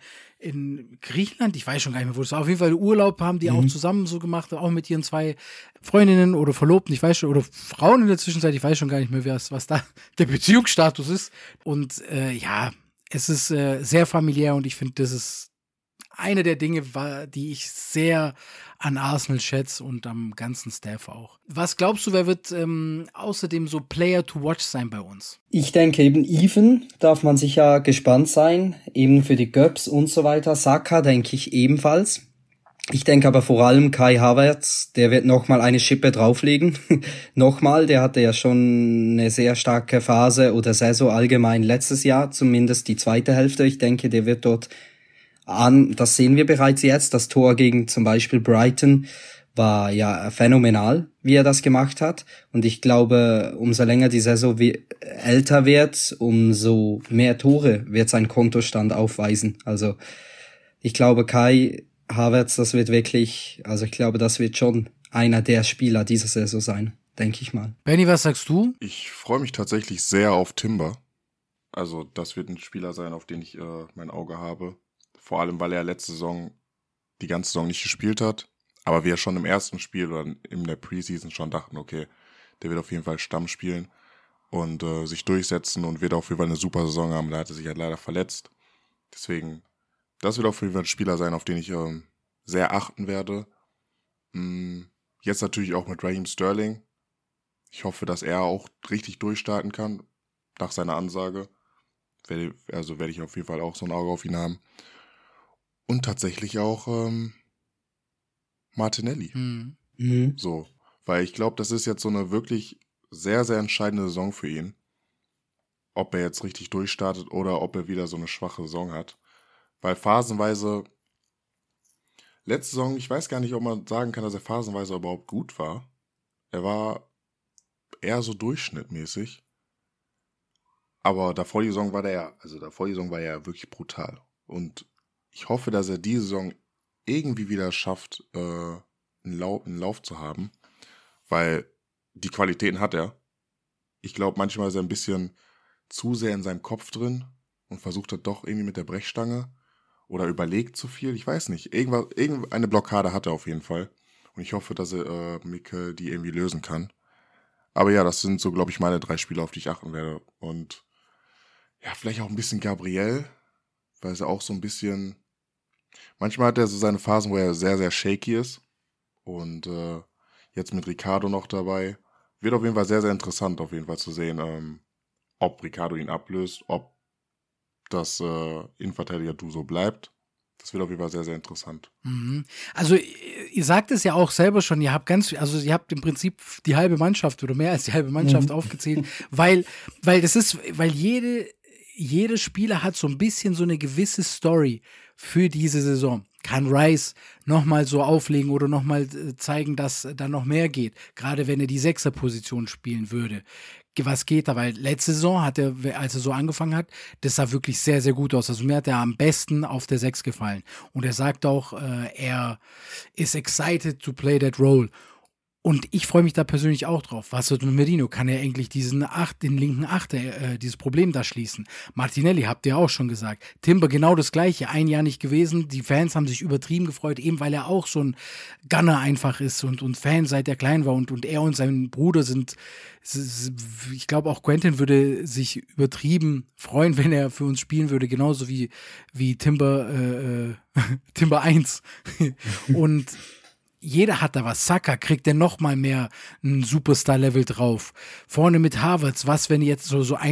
in Griechenland, ich weiß schon gar nicht mehr, wo es war. Auf jeden Fall Urlaub haben die mhm. auch zusammen so gemacht, auch mit ihren zwei Freundinnen oder Verlobten, ich weiß schon, oder Frauen in der Zwischenzeit, ich weiß schon gar nicht mehr, was, was da der Beziehungsstatus ist. Und äh, ja, es ist äh, sehr familiär und ich finde, das ist eine der Dinge, war, die ich sehr an Arsenal schätze und am ganzen Staff auch. Was glaubst du, wer wird ähm, außerdem so Player to watch sein bei uns? Ich denke eben Even, darf man sicher gespannt sein, eben für die Göps und so weiter. Saka denke ich ebenfalls. Ich denke aber vor allem Kai Havertz, der wird nochmal eine Schippe drauflegen. Nochmal, der hatte ja schon eine sehr starke Phase oder Saison allgemein letztes Jahr, zumindest die zweite Hälfte. Ich denke, der wird dort an, das sehen wir bereits jetzt, das Tor gegen zum Beispiel Brighton war ja phänomenal, wie er das gemacht hat. Und ich glaube, umso länger die Saison wie, älter wird, umso mehr Tore wird sein Kontostand aufweisen. Also ich glaube, Kai Havertz, das wird wirklich, also ich glaube, das wird schon einer der Spieler dieser Saison sein, denke ich mal. Benny, was sagst du? Ich freue mich tatsächlich sehr auf Timber. Also das wird ein Spieler sein, auf den ich äh, mein Auge habe. Vor allem, weil er letzte Saison die ganze Saison nicht gespielt hat. Aber wir schon im ersten Spiel oder in der Preseason schon dachten, okay, der wird auf jeden Fall Stamm spielen und äh, sich durchsetzen und wird auf jeden Fall eine super Saison haben. Da hat er sich halt leider verletzt. Deswegen, das wird auf jeden Fall ein Spieler sein, auf den ich äh, sehr achten werde. Hm, jetzt natürlich auch mit Raheem Sterling. Ich hoffe, dass er auch richtig durchstarten kann, nach seiner Ansage. Also werde ich auf jeden Fall auch so ein Auge auf ihn haben. Und tatsächlich auch ähm, Martinelli. Mhm. So, weil ich glaube, das ist jetzt so eine wirklich sehr, sehr entscheidende Saison für ihn. Ob er jetzt richtig durchstartet oder ob er wieder so eine schwache Saison hat. Weil phasenweise, letzte Saison, ich weiß gar nicht, ob man sagen kann, dass er phasenweise überhaupt gut war. Er war eher so durchschnittmäßig. Aber davor die Saison war der ja, also davor die Saison war er ja wirklich brutal. Und ich hoffe, dass er diese Saison irgendwie wieder schafft, äh, einen, Lauf, einen Lauf zu haben, weil die Qualitäten hat er. Ich glaube, manchmal ist er ein bisschen zu sehr in seinem Kopf drin und versucht er doch irgendwie mit der Brechstange oder überlegt zu viel. Ich weiß nicht. Irgendwas, irgendeine Blockade hat er auf jeden Fall. Und ich hoffe, dass er äh, Mikel die irgendwie lösen kann. Aber ja, das sind so, glaube ich, meine drei Spieler, auf die ich achten werde. Und ja, vielleicht auch ein bisschen Gabriel, weil er auch so ein bisschen, manchmal hat er so seine Phasen, wo er sehr, sehr shaky ist. Und äh, jetzt mit Ricardo noch dabei. Wird auf jeden Fall sehr, sehr interessant, auf jeden Fall zu sehen, ähm, ob Ricardo ihn ablöst, ob das äh, Innenverteidiger-Duo so bleibt. Das wird auf jeden Fall sehr, sehr interessant. Mhm. Also ihr sagt es ja auch selber schon, ihr habt ganz, also ihr habt im Prinzip die halbe Mannschaft oder mehr als die halbe Mannschaft mhm. aufgezählt, weil, weil das ist, weil jede, jeder Spieler hat so ein bisschen so eine gewisse Story für diese Saison. Kann Rice nochmal so auflegen oder nochmal zeigen, dass da noch mehr geht, gerade wenn er die Sechserposition spielen würde. Was geht da? Weil letzte Saison hat er, als er so angefangen hat, das sah wirklich sehr, sehr gut aus. Also mir hat er am besten auf der Sechs gefallen. Und er sagt auch, äh, er ist excited to play that role. Und ich freue mich da persönlich auch drauf. Was wird mit Merino? Kann er endlich diesen Acht, den linken Achter, äh, dieses Problem da schließen? Martinelli, habt ihr auch schon gesagt. Timber genau das Gleiche. Ein Jahr nicht gewesen. Die Fans haben sich übertrieben gefreut, eben weil er auch so ein Gunner einfach ist und, und Fan seit er klein war. Und, und er und sein Bruder sind, ich glaube auch Quentin würde sich übertrieben freuen, wenn er für uns spielen würde. Genauso wie, wie Timber, äh, Timber eins. Und jeder hat da was. Saka kriegt der noch mal mehr ein Superstar-Level drauf. Vorne mit Havertz, was wenn jetzt so, so ein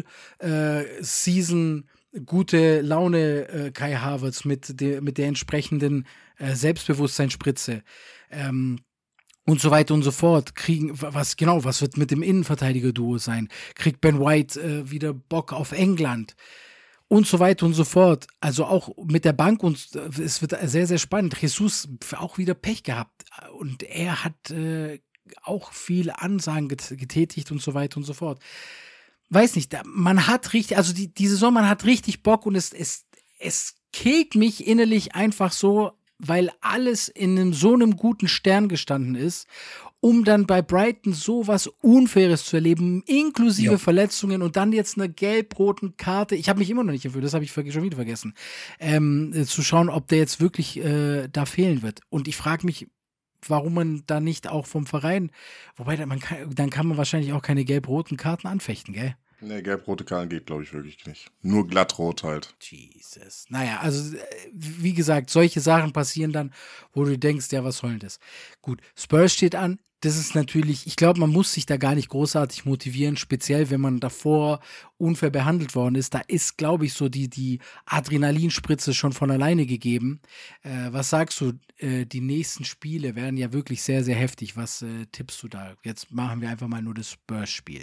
Full-Season äh, gute Laune äh, Kai Havertz mit, de, mit der entsprechenden äh, Selbstbewusstseinsspritze ähm, und so weiter und so fort. Kriegen, was genau, was wird mit dem Innenverteidiger-Duo sein? Kriegt Ben White äh, wieder Bock auf England? Und so weiter und so fort. Also auch mit der Bank und es wird sehr, sehr spannend. Jesus auch wieder Pech gehabt und er hat äh, auch viele Ansagen get- getätigt und so weiter und so fort. Weiß nicht, man hat richtig, also die, die Saison, man hat richtig Bock und es, es, es killt mich innerlich einfach so, weil alles in einem, so einem guten Stern gestanden ist, um dann bei Brighton so was Unfaires zu erleben, inklusive ja. Verletzungen und dann jetzt eine gelb-roten Karte. Ich habe mich immer noch nicht dafür, das habe ich schon wieder vergessen, ähm, zu schauen, ob der jetzt wirklich äh, da fehlen wird. Und ich frage mich, warum man da nicht auch vom Verein, wobei man kann, dann kann man wahrscheinlich auch keine gelb-roten Karten anfechten, gell? Nee, gelb-rote Karten geht, glaube ich, wirklich nicht. Nur glattrot halt. Jesus. Naja, also wie gesagt, solche Sachen passieren dann, wo du denkst, ja, was soll denn das? Gut, Spurs steht an. Das ist natürlich, ich glaube, man muss sich da gar nicht großartig motivieren, speziell wenn man davor unfair behandelt worden ist. Da ist, glaube ich, so die, die Adrenalinspritze schon von alleine gegeben. Äh, was sagst du? Äh, die nächsten Spiele werden ja wirklich sehr, sehr heftig. Was äh, tippst du da? Jetzt machen wir einfach mal nur das Spurs-Spiel.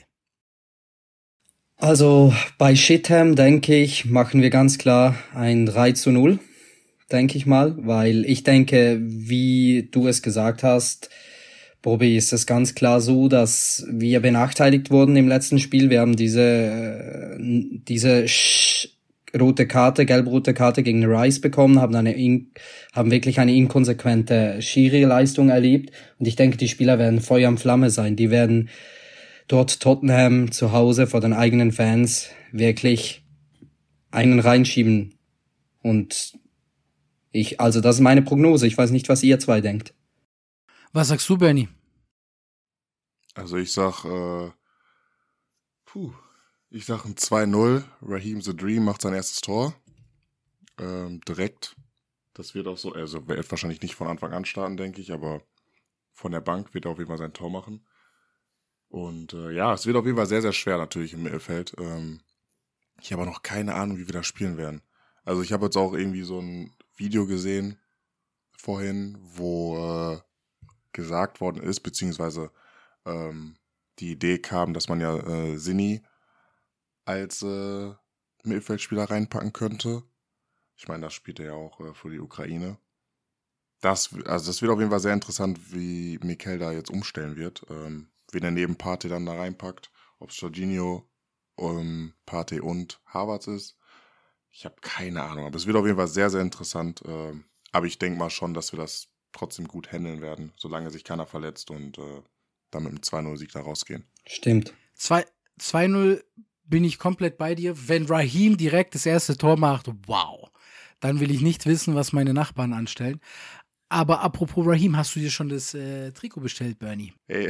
Also bei Shitham, denke ich, machen wir ganz klar ein drei zu null, denke ich mal, weil ich denke, wie du es gesagt hast, Bobby, ist es ganz klar so, dass wir benachteiligt wurden im letzten Spiel. Wir haben diese diese Sch- rote Karte, gelb-rote Karte gegen Rice bekommen, haben eine in- haben wirklich eine inkonsequente Schiri-Leistung erlebt und ich denke, die Spieler werden Feuer und Flamme sein. Die werden dort Tottenham zu Hause vor den eigenen Fans wirklich einen reinschieben. Und ich, also das ist meine Prognose. Ich weiß nicht, was ihr zwei denkt. Was sagst du, Bernie? Also ich sag, äh, puh, ich sag ein zwei null. Raheem the Dream macht sein erstes Tor. Ähm, direkt. Das wird auch so, also wird wahrscheinlich nicht von Anfang an starten, denke ich, aber von der Bank wird er auf jeden Fall sein Tor machen. Und äh, ja, es wird auf jeden Fall sehr, sehr schwer natürlich im Mittelfeld. Ähm, ich habe noch keine Ahnung, wie wir da spielen werden. Also ich habe jetzt auch irgendwie so ein Video gesehen vorhin, wo äh, gesagt worden ist, beziehungsweise ähm, die Idee kam, dass man ja äh, Sini als äh, Mittelfeldspieler reinpacken könnte. Ich meine, das spielt er ja auch äh, für die Ukraine. Das, also das wird auf jeden Fall sehr interessant, wie Mikel da jetzt umstellen wird. Ähm, wen er neben Partey dann da reinpackt, ob es Jorginho, um, Partey und Havertz ist. Ich habe keine Ahnung, aber es wird auf jeden Fall sehr, sehr interessant. Ähm, aber ich denke mal schon, dass wir das trotzdem gut handeln werden, solange sich keiner verletzt und äh, dann mit einem zwei null Sieg da rausgehen. Stimmt. zwei null bin ich komplett bei dir. Wenn Raheem direkt das erste Tor macht, wow, dann will ich nicht wissen, was meine Nachbarn anstellen. Aber apropos Raheem, hast du dir schon das äh, Trikot bestellt, Bernie? Hey.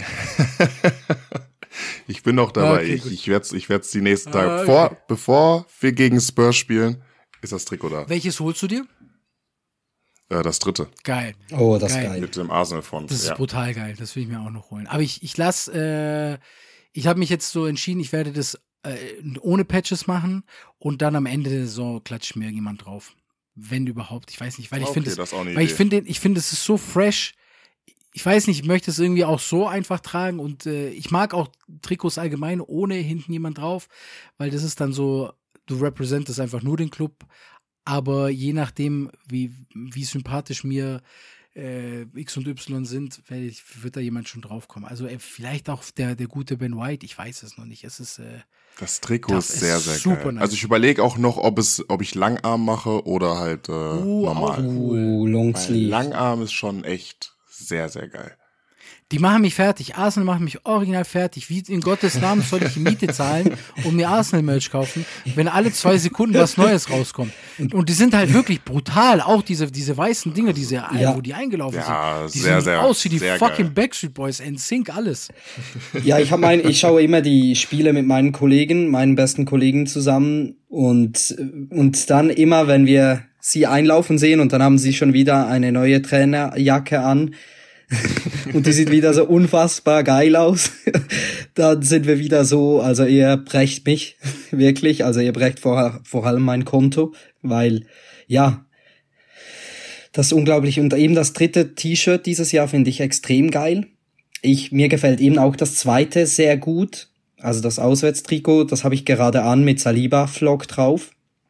Ich bin noch dabei. Okay, ich ich werde es ich werd's die nächsten Ah, Tage. okay. Vor, bevor wir gegen Spurs spielen, ist das Trikot da. Welches holst du dir? Äh, das dritte. Geil. Oh, das ist Geil. geil. Mit dem Arsenal-Font. Das ist Ja. brutal geil. Das will ich mir auch noch holen. Aber ich, ich lasse, äh, ich habe mich jetzt so entschieden, ich werde das äh, ohne Patches machen und dann am Ende der Saison klatscht mir irgendjemand drauf. Wenn überhaupt. Ich weiß nicht, weil ich Okay, finde das ist auch eine weil ich Idee. finde, ich finde, es ist so fresh. Ich weiß nicht, ich möchte es irgendwie auch so einfach tragen und äh, ich mag auch Trikots allgemein ohne hinten jemand drauf, weil das ist dann so, du representest einfach nur den Club, aber je nachdem, wie, wie sympathisch mir äh, X und Y sind, werd ich, wird da jemand schon draufkommen. Also äh, vielleicht auch der, der gute Ben White, ich weiß es noch nicht. Es ist äh, Das Trikot Das ist sehr, ist sehr super geil. nice. Also ich überlege auch noch, ob es, ob ich Langarm mache oder halt äh, Oh, normal. auch cool. Uh, Weil Longsleeve. Langarm ist schon echt sehr, sehr geil. Die machen mich fertig. Arsenal macht mich original fertig. Wie in Gottes Namen soll ich Miete zahlen und mir Arsenal-Merch kaufen, wenn alle zwei Sekunden was Neues rauskommt? Und die sind halt wirklich brutal. Auch diese, diese weißen Dinger, diese, Ja. wo die eingelaufen Ja, sind. Die sehr, sehen sehr, aus wie die sehr fucking geil. Backstreet Boys, N Sync, alles. Ja, ich habe mein, ich schaue immer die Spiele mit meinen Kollegen, meinen besten Kollegen zusammen und und dann immer, wenn wir sie einlaufen sehen und dann haben sie schon wieder eine neue Trainerjacke an und die sieht wieder so unfassbar geil aus, dann sind wir wieder so, also ihr brecht mich wirklich, also ihr brecht vor vor allem mein Konto, weil ja, das ist unglaublich. Und eben das dritte T-Shirt dieses Jahr finde ich extrem geil. Ich, mir gefällt eben auch das zweite sehr gut. Also das Auswärtstrikot, das habe ich gerade an mit Saliba-Flock drauf.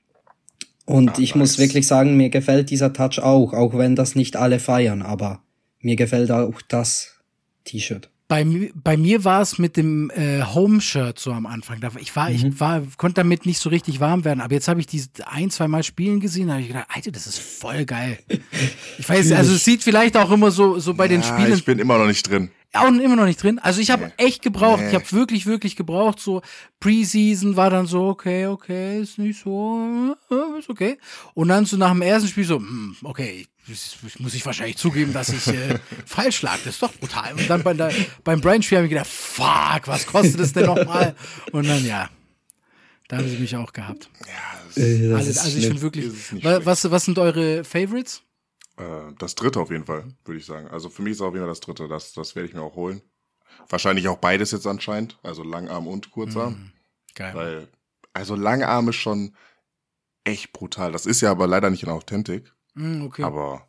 Und Ah, ich nice. muss wirklich sagen, mir gefällt dieser Touch auch, auch wenn das nicht alle feiern, aber mir gefällt auch das T-Shirt. Bei, mi- bei mir war es mit dem äh, Home-Shirt so am Anfang. Da- Ich war, ich war, konnte damit nicht so richtig warm werden, aber jetzt habe ich diese ein, zwei Mal spielen gesehen, da habe ich gedacht, Alter, das ist voll geil. Ich weiß, also es sieht vielleicht auch immer so, so bei den Ja, Spielen ich bin immer noch nicht drin. auch immer noch nicht drin. Also ich habe echt gebraucht. Nee. Ich habe wirklich, wirklich gebraucht. So Preseason war dann so, okay, okay, ist nicht so, äh, ist okay. Und dann so nach dem ersten Spiel so, hm, okay, das, das muss ich wahrscheinlich zugeben, dass ich äh, falsch lag. Das ist doch brutal. Und dann bei der, beim Brian-Spiel habe ich gedacht, fuck, was kostet das denn nochmal? Und dann, ja, da haben sie mich auch gehabt. Äh, das Also, ist also ich schlimm. finde wirklich, Das ist nicht wa- schlecht. was, was sind eure Favorites? Äh, das dritte auf jeden Fall, würde ich sagen. Also für mich ist auf jeden Fall das dritte. Das, das werde ich mir auch holen. Wahrscheinlich auch beides jetzt anscheinend. Also Langarm und Kurzarm. Geil. Weil, also Langarm ist schon echt brutal. Das ist ja aber leider nicht in Authentic. Hm, okay. Aber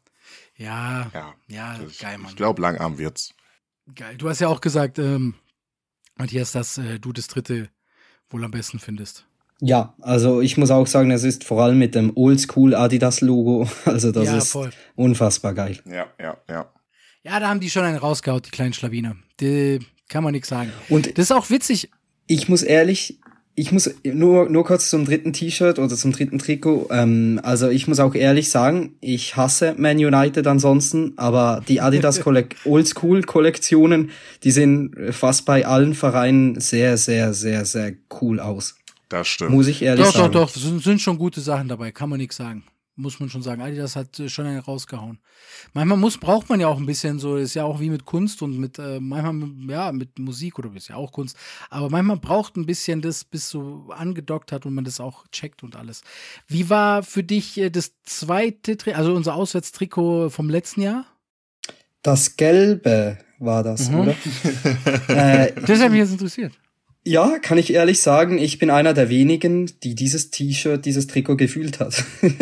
ja, ja. ja, das, geil, Mann. Ich glaube, Langarm wird's. Geil. Du hast ja auch gesagt, ähm, Matthias, dass äh, du das dritte wohl am besten findest. Ja, also ich muss auch sagen, es ist vor allem mit dem Oldschool Adidas Logo, also das Ja, ist voll. unfassbar geil. Ja, ja, ja. Ja, da haben die schon einen rausgehaut, die kleinen Schlawiner. Die kann man nichts sagen. Und Das ist auch witzig. ich muss ehrlich, ich muss nur nur kurz zum dritten T-Shirt oder zum dritten Trikot. Ähm, also ich muss auch ehrlich sagen, ich hasse Man United ansonsten, aber die Adidas Oldschool Kollektionen, die sehen fast bei allen Vereinen sehr, sehr, sehr, sehr cool aus. Das stimmt. Muss ich ehrlich Doch, sagen. doch, doch, sind, sind schon gute Sachen dabei, kann man nichts sagen. Muss man schon sagen. Adidas hat äh, schon einen rausgehauen. Manchmal muss, braucht man ja auch ein bisschen so, ist ja auch wie mit Kunst und mit, äh, manchmal, mit- ja, mit Musik oder ist ja auch Kunst. Aber manchmal braucht ein bisschen das, bis so angedockt hat und man das auch checkt und alles. Wie war für dich äh, das zweite, Tri also unser Auswärtstrikot vom letzten Jahr? Das Gelbe war das, Mhm. oder? äh, Das hat mich jetzt interessiert. ja, kann ich ehrlich sagen, ich bin einer der wenigen, die dieses T-Shirt, dieses Trikot gefühlt hat.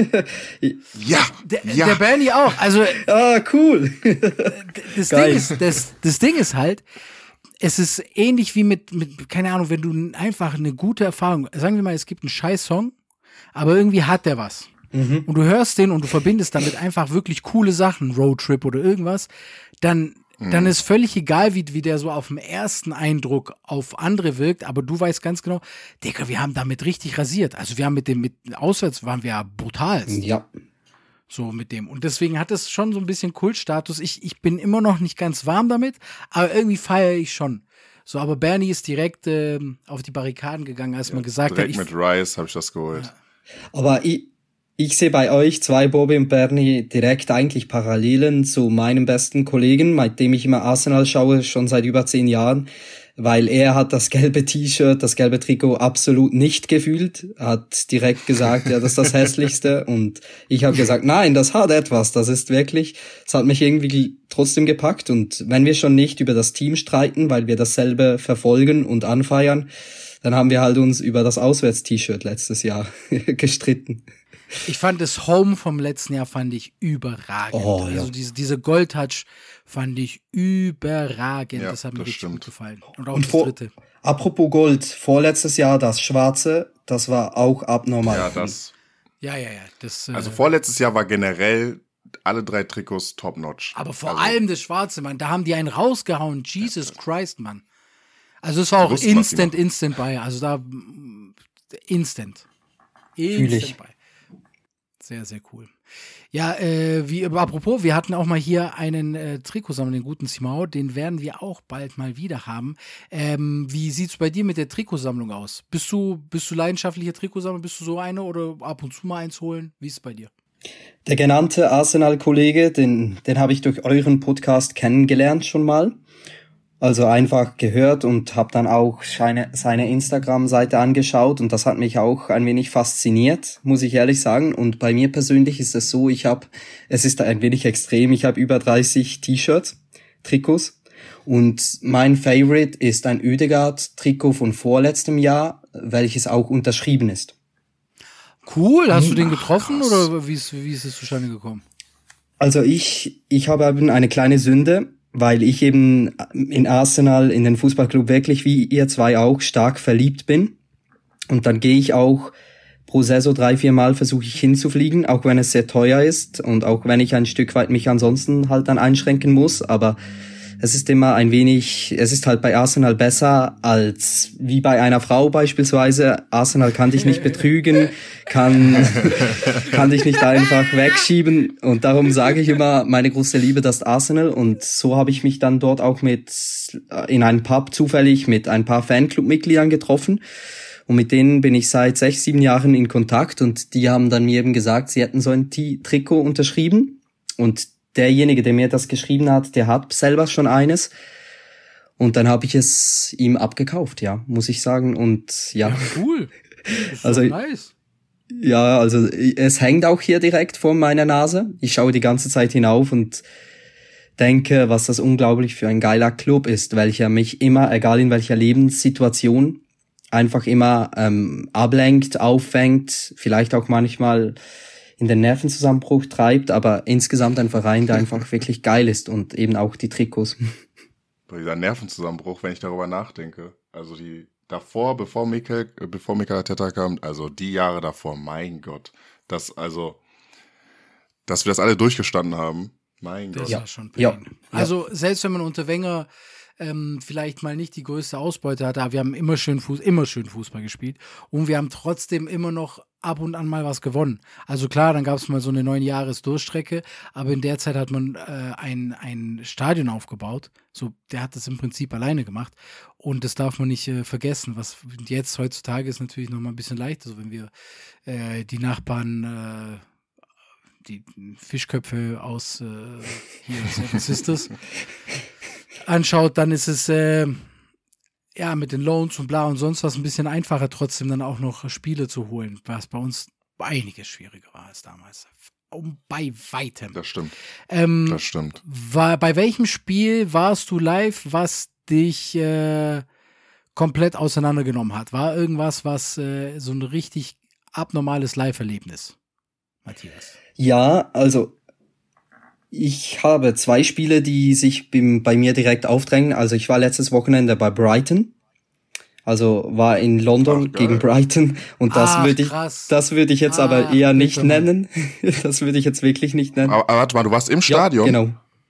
Ja, Der, ja. der Bernie auch. Also ah, cool. das Geil. Ding ist, das, das Ding ist halt, es ist ähnlich wie mit, mit, keine Ahnung, wenn du einfach eine gute Erfahrung, sagen wir mal, es gibt einen scheiß Song, aber irgendwie hat der was. Und du hörst den und du verbindest damit einfach wirklich coole Sachen, Roadtrip oder irgendwas, dann, dann ist völlig egal, wie, wie der so auf dem ersten Eindruck auf andere wirkt, aber du weißt ganz genau, Digga, wir haben damit richtig rasiert. Also wir haben mit dem, mit auswärts waren wir ja brutal. Ja. So mit dem. Und deswegen hat es schon so ein bisschen Kultstatus. Ich, ich bin immer noch nicht ganz warm damit, aber irgendwie feiere ich schon. So, aber Bernie ist direkt ähm, auf die Barrikaden gegangen, als man gesagt hat, Direkt ich, mit Rice habe ich das geholt. Aber ich, ich sehe bei euch zwei, Bobby und Bernie, direkt eigentlich Parallelen zu meinem besten Kollegen, mit dem ich immer Arsenal schaue, schon seit über zehn Jahren, weil er hat das gelbe T-Shirt, das gelbe Trikot absolut nicht gefühlt, hat direkt gesagt, ja, das ist das hässlichste, und ich habe gesagt, nein, das hat etwas, das ist wirklich, es hat mich irgendwie trotzdem gepackt, und wenn wir schon nicht über das Team streiten, weil wir dasselbe verfolgen und anfeiern, dann haben wir halt uns über das Auswärts-T-Shirt letztes Jahr gestritten. ich fand das Home vom letzten Jahr fand ich überragend. Oh, also ja. diese, diese Gold-Touch fand ich überragend. Ja, das hat mir das richtig stimmt. gut gefallen. Und auch Und das vor, dritte. apropos Gold, vorletztes Jahr das Schwarze, das war auch abnormal. Ja, das. Ja, ja, ja. Das, äh, Also vorletztes Jahr war generell alle drei Trikots top-notch. aber vor also, allem das Schwarze, Mann. Da haben die einen rausgehauen. Jesus Christ, Mann. Also es war auch wussten, was die instant, machen. instant bei. Also da mm, instant. Fühl ich. Instant bei. Sehr, sehr cool. Ja, äh, wie, apropos, wir hatten auch mal hier einen äh, Trikotsammler, den guten Simao, den werden wir auch bald mal wieder haben. Ähm, wie sieht's bei dir mit der Trikotsammlung aus? Bist du, bist du leidenschaftlicher Trikotsammler? Bist du so einer oder ab und zu mal eins holen? Wie ist es bei dir? Der genannte Arsenal-Kollege, den, den habe ich durch euren Podcast kennengelernt schon mal. Also einfach gehört und habe dann auch seine, seine Instagram-Seite angeschaut und das hat mich auch ein wenig fasziniert, muss ich ehrlich sagen. Und bei mir persönlich ist es so, ich habe, es ist ein wenig extrem, ich habe über dreißig T-Shirts, Trikots und mein Favorite ist ein Oedegaard-Trikot von vorletztem Jahr, welches auch unterschrieben ist. Cool, hast du den getroffen Ach, oder wie ist, wie ist es zustande gekommen? Also ich, ich habe eben eine kleine Sünde, weil ich eben in Arsenal, in den Fußballclub wirklich, wie ihr zwei auch, stark verliebt bin. Und dann gehe ich auch pro Saison drei, vier Mal versuche ich hinzufliegen, auch wenn es sehr teuer ist und auch wenn ich ein Stück weit mich ansonsten halt dann einschränken muss. Aber es ist immer ein wenig, es ist halt bei Arsenal besser als wie bei einer Frau beispielsweise. Arsenal kann dich nicht betrügen, kann, kann dich nicht einfach wegschieben. Und darum sage ich immer, meine große Liebe, das Arsenal. Und so habe ich mich dann dort auch mit, in einem Pub zufällig mit ein paar Fanclub-Mitgliedern getroffen. Und mit denen bin ich seit sechs, sieben Jahren in Kontakt. Und die haben dann mir eben gesagt, sie hätten so ein T- Trikot unterschrieben. Und derjenige, der mir das geschrieben hat, der hat selber schon eines. Und dann habe ich es ihm abgekauft, ja, muss ich sagen. Und ja. Ja, cool. Das ist also, so nice. Ja, also es hängt auch hier direkt vor meiner Nase. Ich schaue die ganze Zeit hinauf und denke, was das unglaublich für ein geiler Club ist, welcher mich immer, egal in welcher Lebenssituation, einfach immer ähm, ablenkt, auffängt, vielleicht auch manchmal in den Nervenzusammenbruch treibt, aber insgesamt ein Verein, der einfach wirklich geil ist und eben auch die Trikots. Dieser Nervenzusammenbruch, wenn ich darüber nachdenke, also die davor, bevor Mikel, bevor Mikel Arteta kam, also die Jahre davor, mein Gott, das also, dass wir das alle durchgestanden haben, mein Das Gott. war schon Pain. Ja. Also selbst wenn man unter Wenger ähm, vielleicht mal nicht die größte Ausbeute hatte, aber wir haben immer schön Fuß, immer schön Fußball gespielt und wir haben trotzdem immer noch ab und an mal was gewonnen. Also klar, dann gab es mal so eine neun Jahres Durchstrecke, aber in der Zeit hat man äh, ein, ein Stadion aufgebaut. So, der hat das im Prinzip alleine gemacht und das darf man nicht äh, vergessen. Was jetzt heutzutage ist natürlich noch mal ein bisschen leichter, so wenn wir äh, die Nachbarn äh, die Fischköpfe aus äh, hier Seven Sisters anschaut, dann ist es äh, ja mit den Loans und bla und sonst was ein bisschen einfacher, trotzdem dann auch noch Spiele zu holen, was bei uns einiges schwieriger war als damals. Um, bei weitem. Das stimmt. Ähm, Das stimmt. war, bei welchem Spiel warst du live, was dich äh, komplett auseinandergenommen hat? War irgendwas, was äh, so ein richtig abnormales Live-Erlebnis, Matthias? Ja, also ich habe zwei Spiele, die sich bim, bei mir direkt aufdrängen. Also ich war letztes Wochenende bei Brighton. Also war in London Ach, gegen Brighton und das Ach, würde ich krass. das würde ich jetzt Ach, aber eher nicht bitte mal. nennen. Das würde ich jetzt wirklich nicht nennen. Aber, aber warte mal, du warst im Ja, Stadion? genau.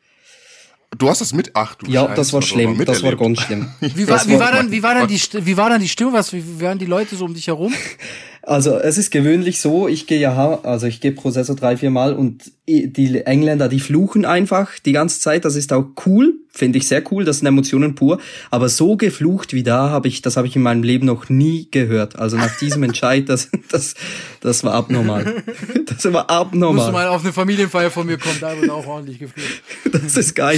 Du hast das mit, ach du Ja, Scheiße, das war hast du schlimm. noch Das war miterlebt. ganz schlimm. Wie war, Das wie war- war dann, wie war dann die, St- wie war dann die Stimmung? Was, wie waren die Leute so um dich herum? Also es ist gewöhnlich so, ich gehe ja, ha- also ich gehe pro Saison drei, vier Mal und i- die Engländer, die fluchen einfach die ganze Zeit. Das ist auch cool, finde ich sehr cool, das sind Emotionen pur. Aber so geflucht wie da habe ich, das habe ich in meinem Leben noch nie gehört. Also nach diesem Entscheid, das, das, das war abnormal. Das war Musst du abnormal. mal auf eine Familienfeier von mir kommen, da wird auch ordentlich geflucht. Das ist geil.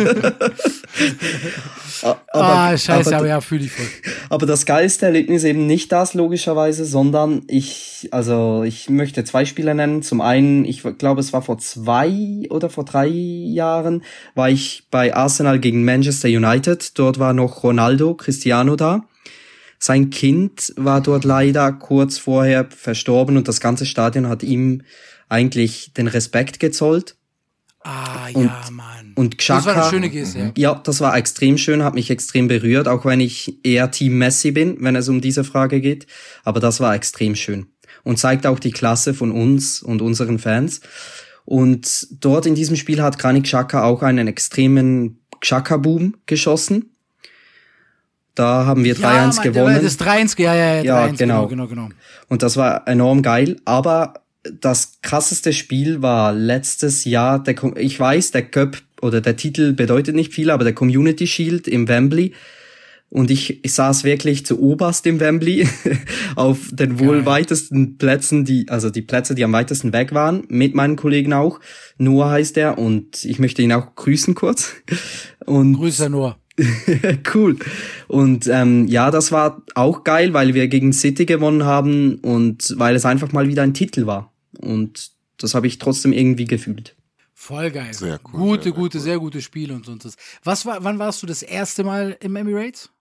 aber, ah, scheiße, aber, aber, ja, fühle ich voll. aber das geilste Erlebnis eben nicht das logischerweise, sondern ich, also ich möchte zwei Spiele nennen. Zum einen, ich glaube, es war vor zwei oder vor drei Jahren, war ich bei Arsenal gegen Manchester United. Dort war noch Ronaldo, Cristiano da. Sein Kind war dort leider kurz vorher verstorben und das ganze Stadion hat ihm eigentlich den Respekt gezollt. Ah, Und- ja, Mann. Und Das war Xhaka, eine schöne Geste, ja. ja, das war extrem schön, hat mich extrem berührt, auch wenn ich eher Team Messi bin, wenn es um diese Frage geht. Aber das war extrem schön und zeigt auch die Klasse von uns und unseren Fans. Und dort in diesem Spiel hat Granit Xhaka auch einen extremen Xhaka-Boom geschossen. Da haben wir drei eins Mann, gewonnen. Das drei eins, ja, ja, ja, Ja, drei eins, genau. genau, genau, genau. Und das war enorm geil. Aber das krasseste Spiel war letztes Jahr, der, ich weiß, der Cup oder der Titel bedeutet nicht viel, aber der Community Shield im Wembley. Und ich, ich saß wirklich zu oberst im Wembley auf den wohl Geil. weitesten Plätzen, die, also die Plätze, die am weitesten weg waren, mit meinen Kollegen auch. Noah heißt er und ich möchte ihn auch grüßen kurz. Und Grüße Noah. Cool. Und ähm, ja, das war auch geil, weil wir gegen City gewonnen haben und weil es einfach mal wieder ein Titel war. Und das habe ich trotzdem irgendwie gefühlt. Voll geil. Sehr cool. Gute, sehr, gute, sehr, cool. sehr gute Spiele und sonst was. Was war, wann warst du das erste Mal im Emirates?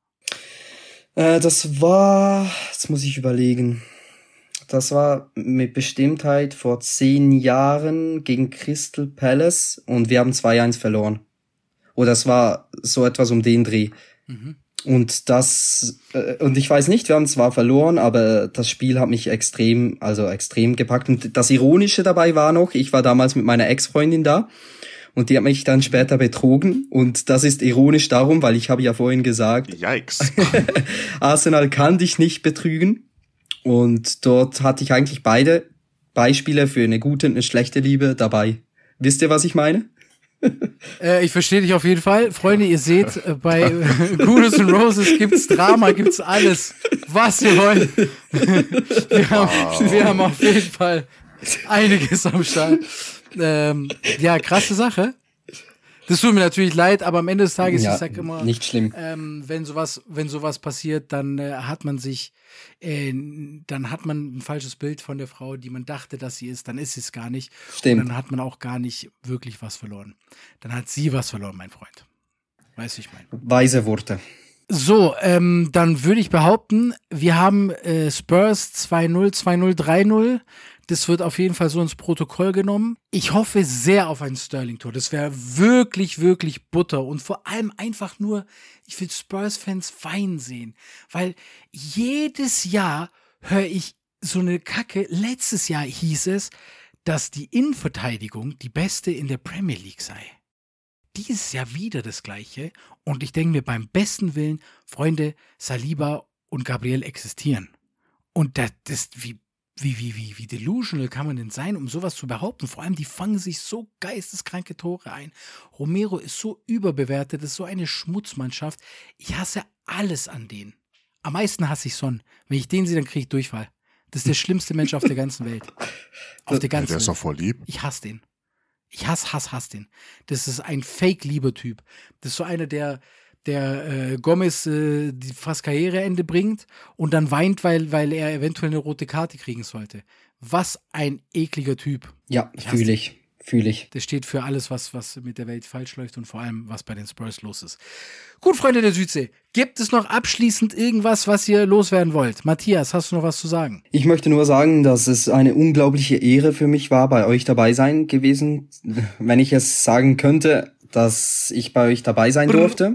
Äh, das war, jetzt muss ich überlegen. Das war mit Bestimmtheit vor zehn Jahren gegen Crystal Palace und wir haben zwei eins verloren. Oder es war so etwas um den Dreh. Mhm. Und das, äh, und ich weiß nicht, wir haben zwar verloren, aber das Spiel hat mich extrem, also extrem gepackt. Und das Ironische dabei war noch, ich war damals mit meiner Ex-Freundin da und die hat mich dann später betrogen. Und das ist ironisch darum, weil ich habe ja vorhin gesagt, Yikes. Arsenal kann dich nicht betrügen. Und dort hatte ich eigentlich beide Beispiele für eine gute und eine schlechte Liebe dabei. Wisst ihr, was ich meine? äh, ich verstehe dich auf jeden Fall. Freunde, ihr seht, äh, bei äh, Gunos and Roses gibt's Drama, gibt's alles, was ihr wollt. wir, haben, wow. wir haben auf jeden Fall einiges am Start. Ähm, ja, krasse Sache. Das tut mir natürlich leid, aber am Ende des Tages, ja, ich sag immer, nicht schlimm. Ähm, wenn sowas, wenn sowas passiert, dann äh, hat man sich, äh, dann hat man ein falsches Bild von der Frau, die man dachte, dass sie ist, dann ist sie es gar nicht. Stimmt. Und dann hat man auch gar nicht wirklich was verloren. Dann hat sie was verloren, mein Freund. Weißt du, ich meine. Weise Worte. So, ähm, dann würde ich behaupten, wir haben äh, Spurs zwei null, zwei null, drei null. Das wird auf jeden Fall so ins Protokoll genommen. Ich hoffe sehr auf ein Sterling-Tor. Das wäre wirklich, wirklich Butter. Und vor allem einfach nur, ich will Spurs-Fans weinen sehen. Weil jedes Jahr höre ich so eine Kacke. Letztes Jahr hieß es, dass die Innenverteidigung die beste in der Premier League sei. Dieses Jahr wieder das Gleiche. Und ich denke mir beim besten Willen, Freunde, Saliba und Gabriel existieren. Und das ist wie Wie, wie, wie, wie delusional kann man denn sein, um sowas zu behaupten? Vor allem, die fangen sich so geisteskranke Tore ein. Romero ist so überbewertet, ist so eine Schmutzmannschaft. Ich hasse alles an denen. Am meisten hasse ich Son. Wenn ich den sehe, dann kriege ich Durchfall. Das ist der schlimmste Mensch auf der ganzen Welt. Auf der ganzen Der ist Welt. doch voll lieb. Ich hasse den. Ich hasse, hasse, hasse den. Das ist ein fake-lieber Typ. Das ist so einer, der der äh, Gomez äh, die fast Karriereende bringt und dann weint, weil, weil er eventuell eine rote Karte kriegen sollte. Was ein ekliger Typ. Ja, fühle ich. Fühle ich. Das steht für alles, was, was mit der Welt falsch läuft und vor allem, was bei den Spurs los ist. Gut, Freunde der Südsee, gibt es noch abschließend irgendwas, was ihr loswerden wollt? Matthias, hast du noch was zu sagen? Ich möchte nur sagen, dass es eine unglaubliche Ehre für mich war, bei euch dabei sein gewesen. Wenn ich es sagen könnte, dass ich bei euch dabei sein durfte.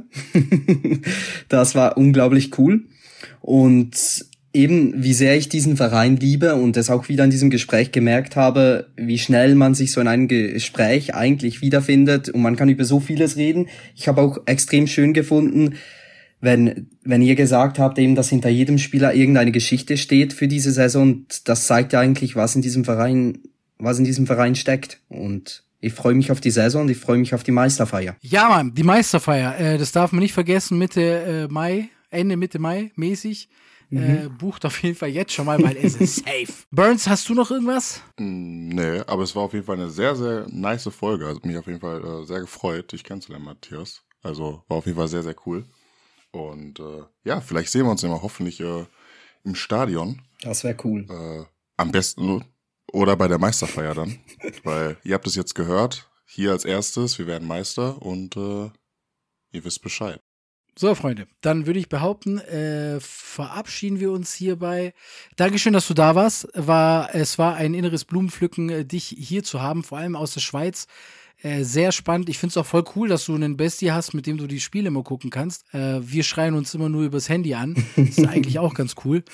Das war unglaublich cool. Und eben, wie sehr ich diesen Verein liebe und es auch wieder in diesem Gespräch gemerkt habe, wie schnell man sich so in einem Gespräch eigentlich wiederfindet und man kann über so vieles reden. Ich habe auch extrem schön gefunden, wenn wenn ihr gesagt habt, eben, dass hinter jedem Spieler irgendeine Geschichte steht für diese Saison. Und das zeigt ja eigentlich, was in diesem Verein, was in diesem Verein steckt. Und ich freue mich auf die Saison und ich freue mich auf die Meisterfeier. Ja, Mann, die Meisterfeier. Äh, das darf man nicht vergessen, Mitte äh, Mai, Ende Mitte Mai mäßig. Mhm. Äh, bucht auf jeden Fall jetzt schon mal, weil es ist safe. Burns, hast du noch irgendwas? Nee, aber es war auf jeden Fall eine sehr, sehr nice Folge. Hat mich auf jeden Fall äh, sehr gefreut, dich kennenzulernen, Matthias. Also war auf jeden Fall sehr, sehr cool. Und äh, ja, vielleicht sehen wir uns ja mal hoffentlich äh, im Stadion. Das wäre cool. Äh, am besten oder bei der Meisterfeier dann. Weil ihr habt es jetzt gehört, hier als erstes, wir werden Meister und äh, ihr wisst Bescheid. So, Freunde, dann würde ich behaupten, äh, verabschieden wir uns hierbei. Dankeschön, dass du da warst. War, es war ein inneres Blumenpflücken, äh, dich hier zu haben, vor allem aus der Schweiz. Äh, sehr spannend. Ich finde es auch voll cool, dass du einen Bestie hast, mit dem du die Spiele immer gucken kannst. Äh, wir schreien uns immer nur übers Handy an. Das ist eigentlich auch ganz cool.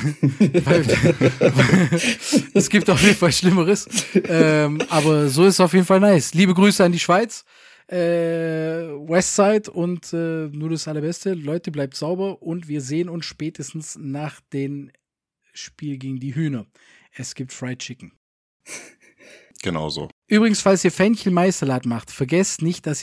Es gibt auf jeden Fall Schlimmeres. Ähm, aber so ist es auf jeden Fall nice. Liebe Grüße an die Schweiz. Äh, Westside und äh, nur das Allerbeste. Leute, bleibt sauber und wir sehen uns spätestens nach dem Spiel gegen die Hühner. Es gibt Fried Chicken. Genau so. Übrigens, falls ihr Fenchelmaisalat macht, vergesst nicht, dass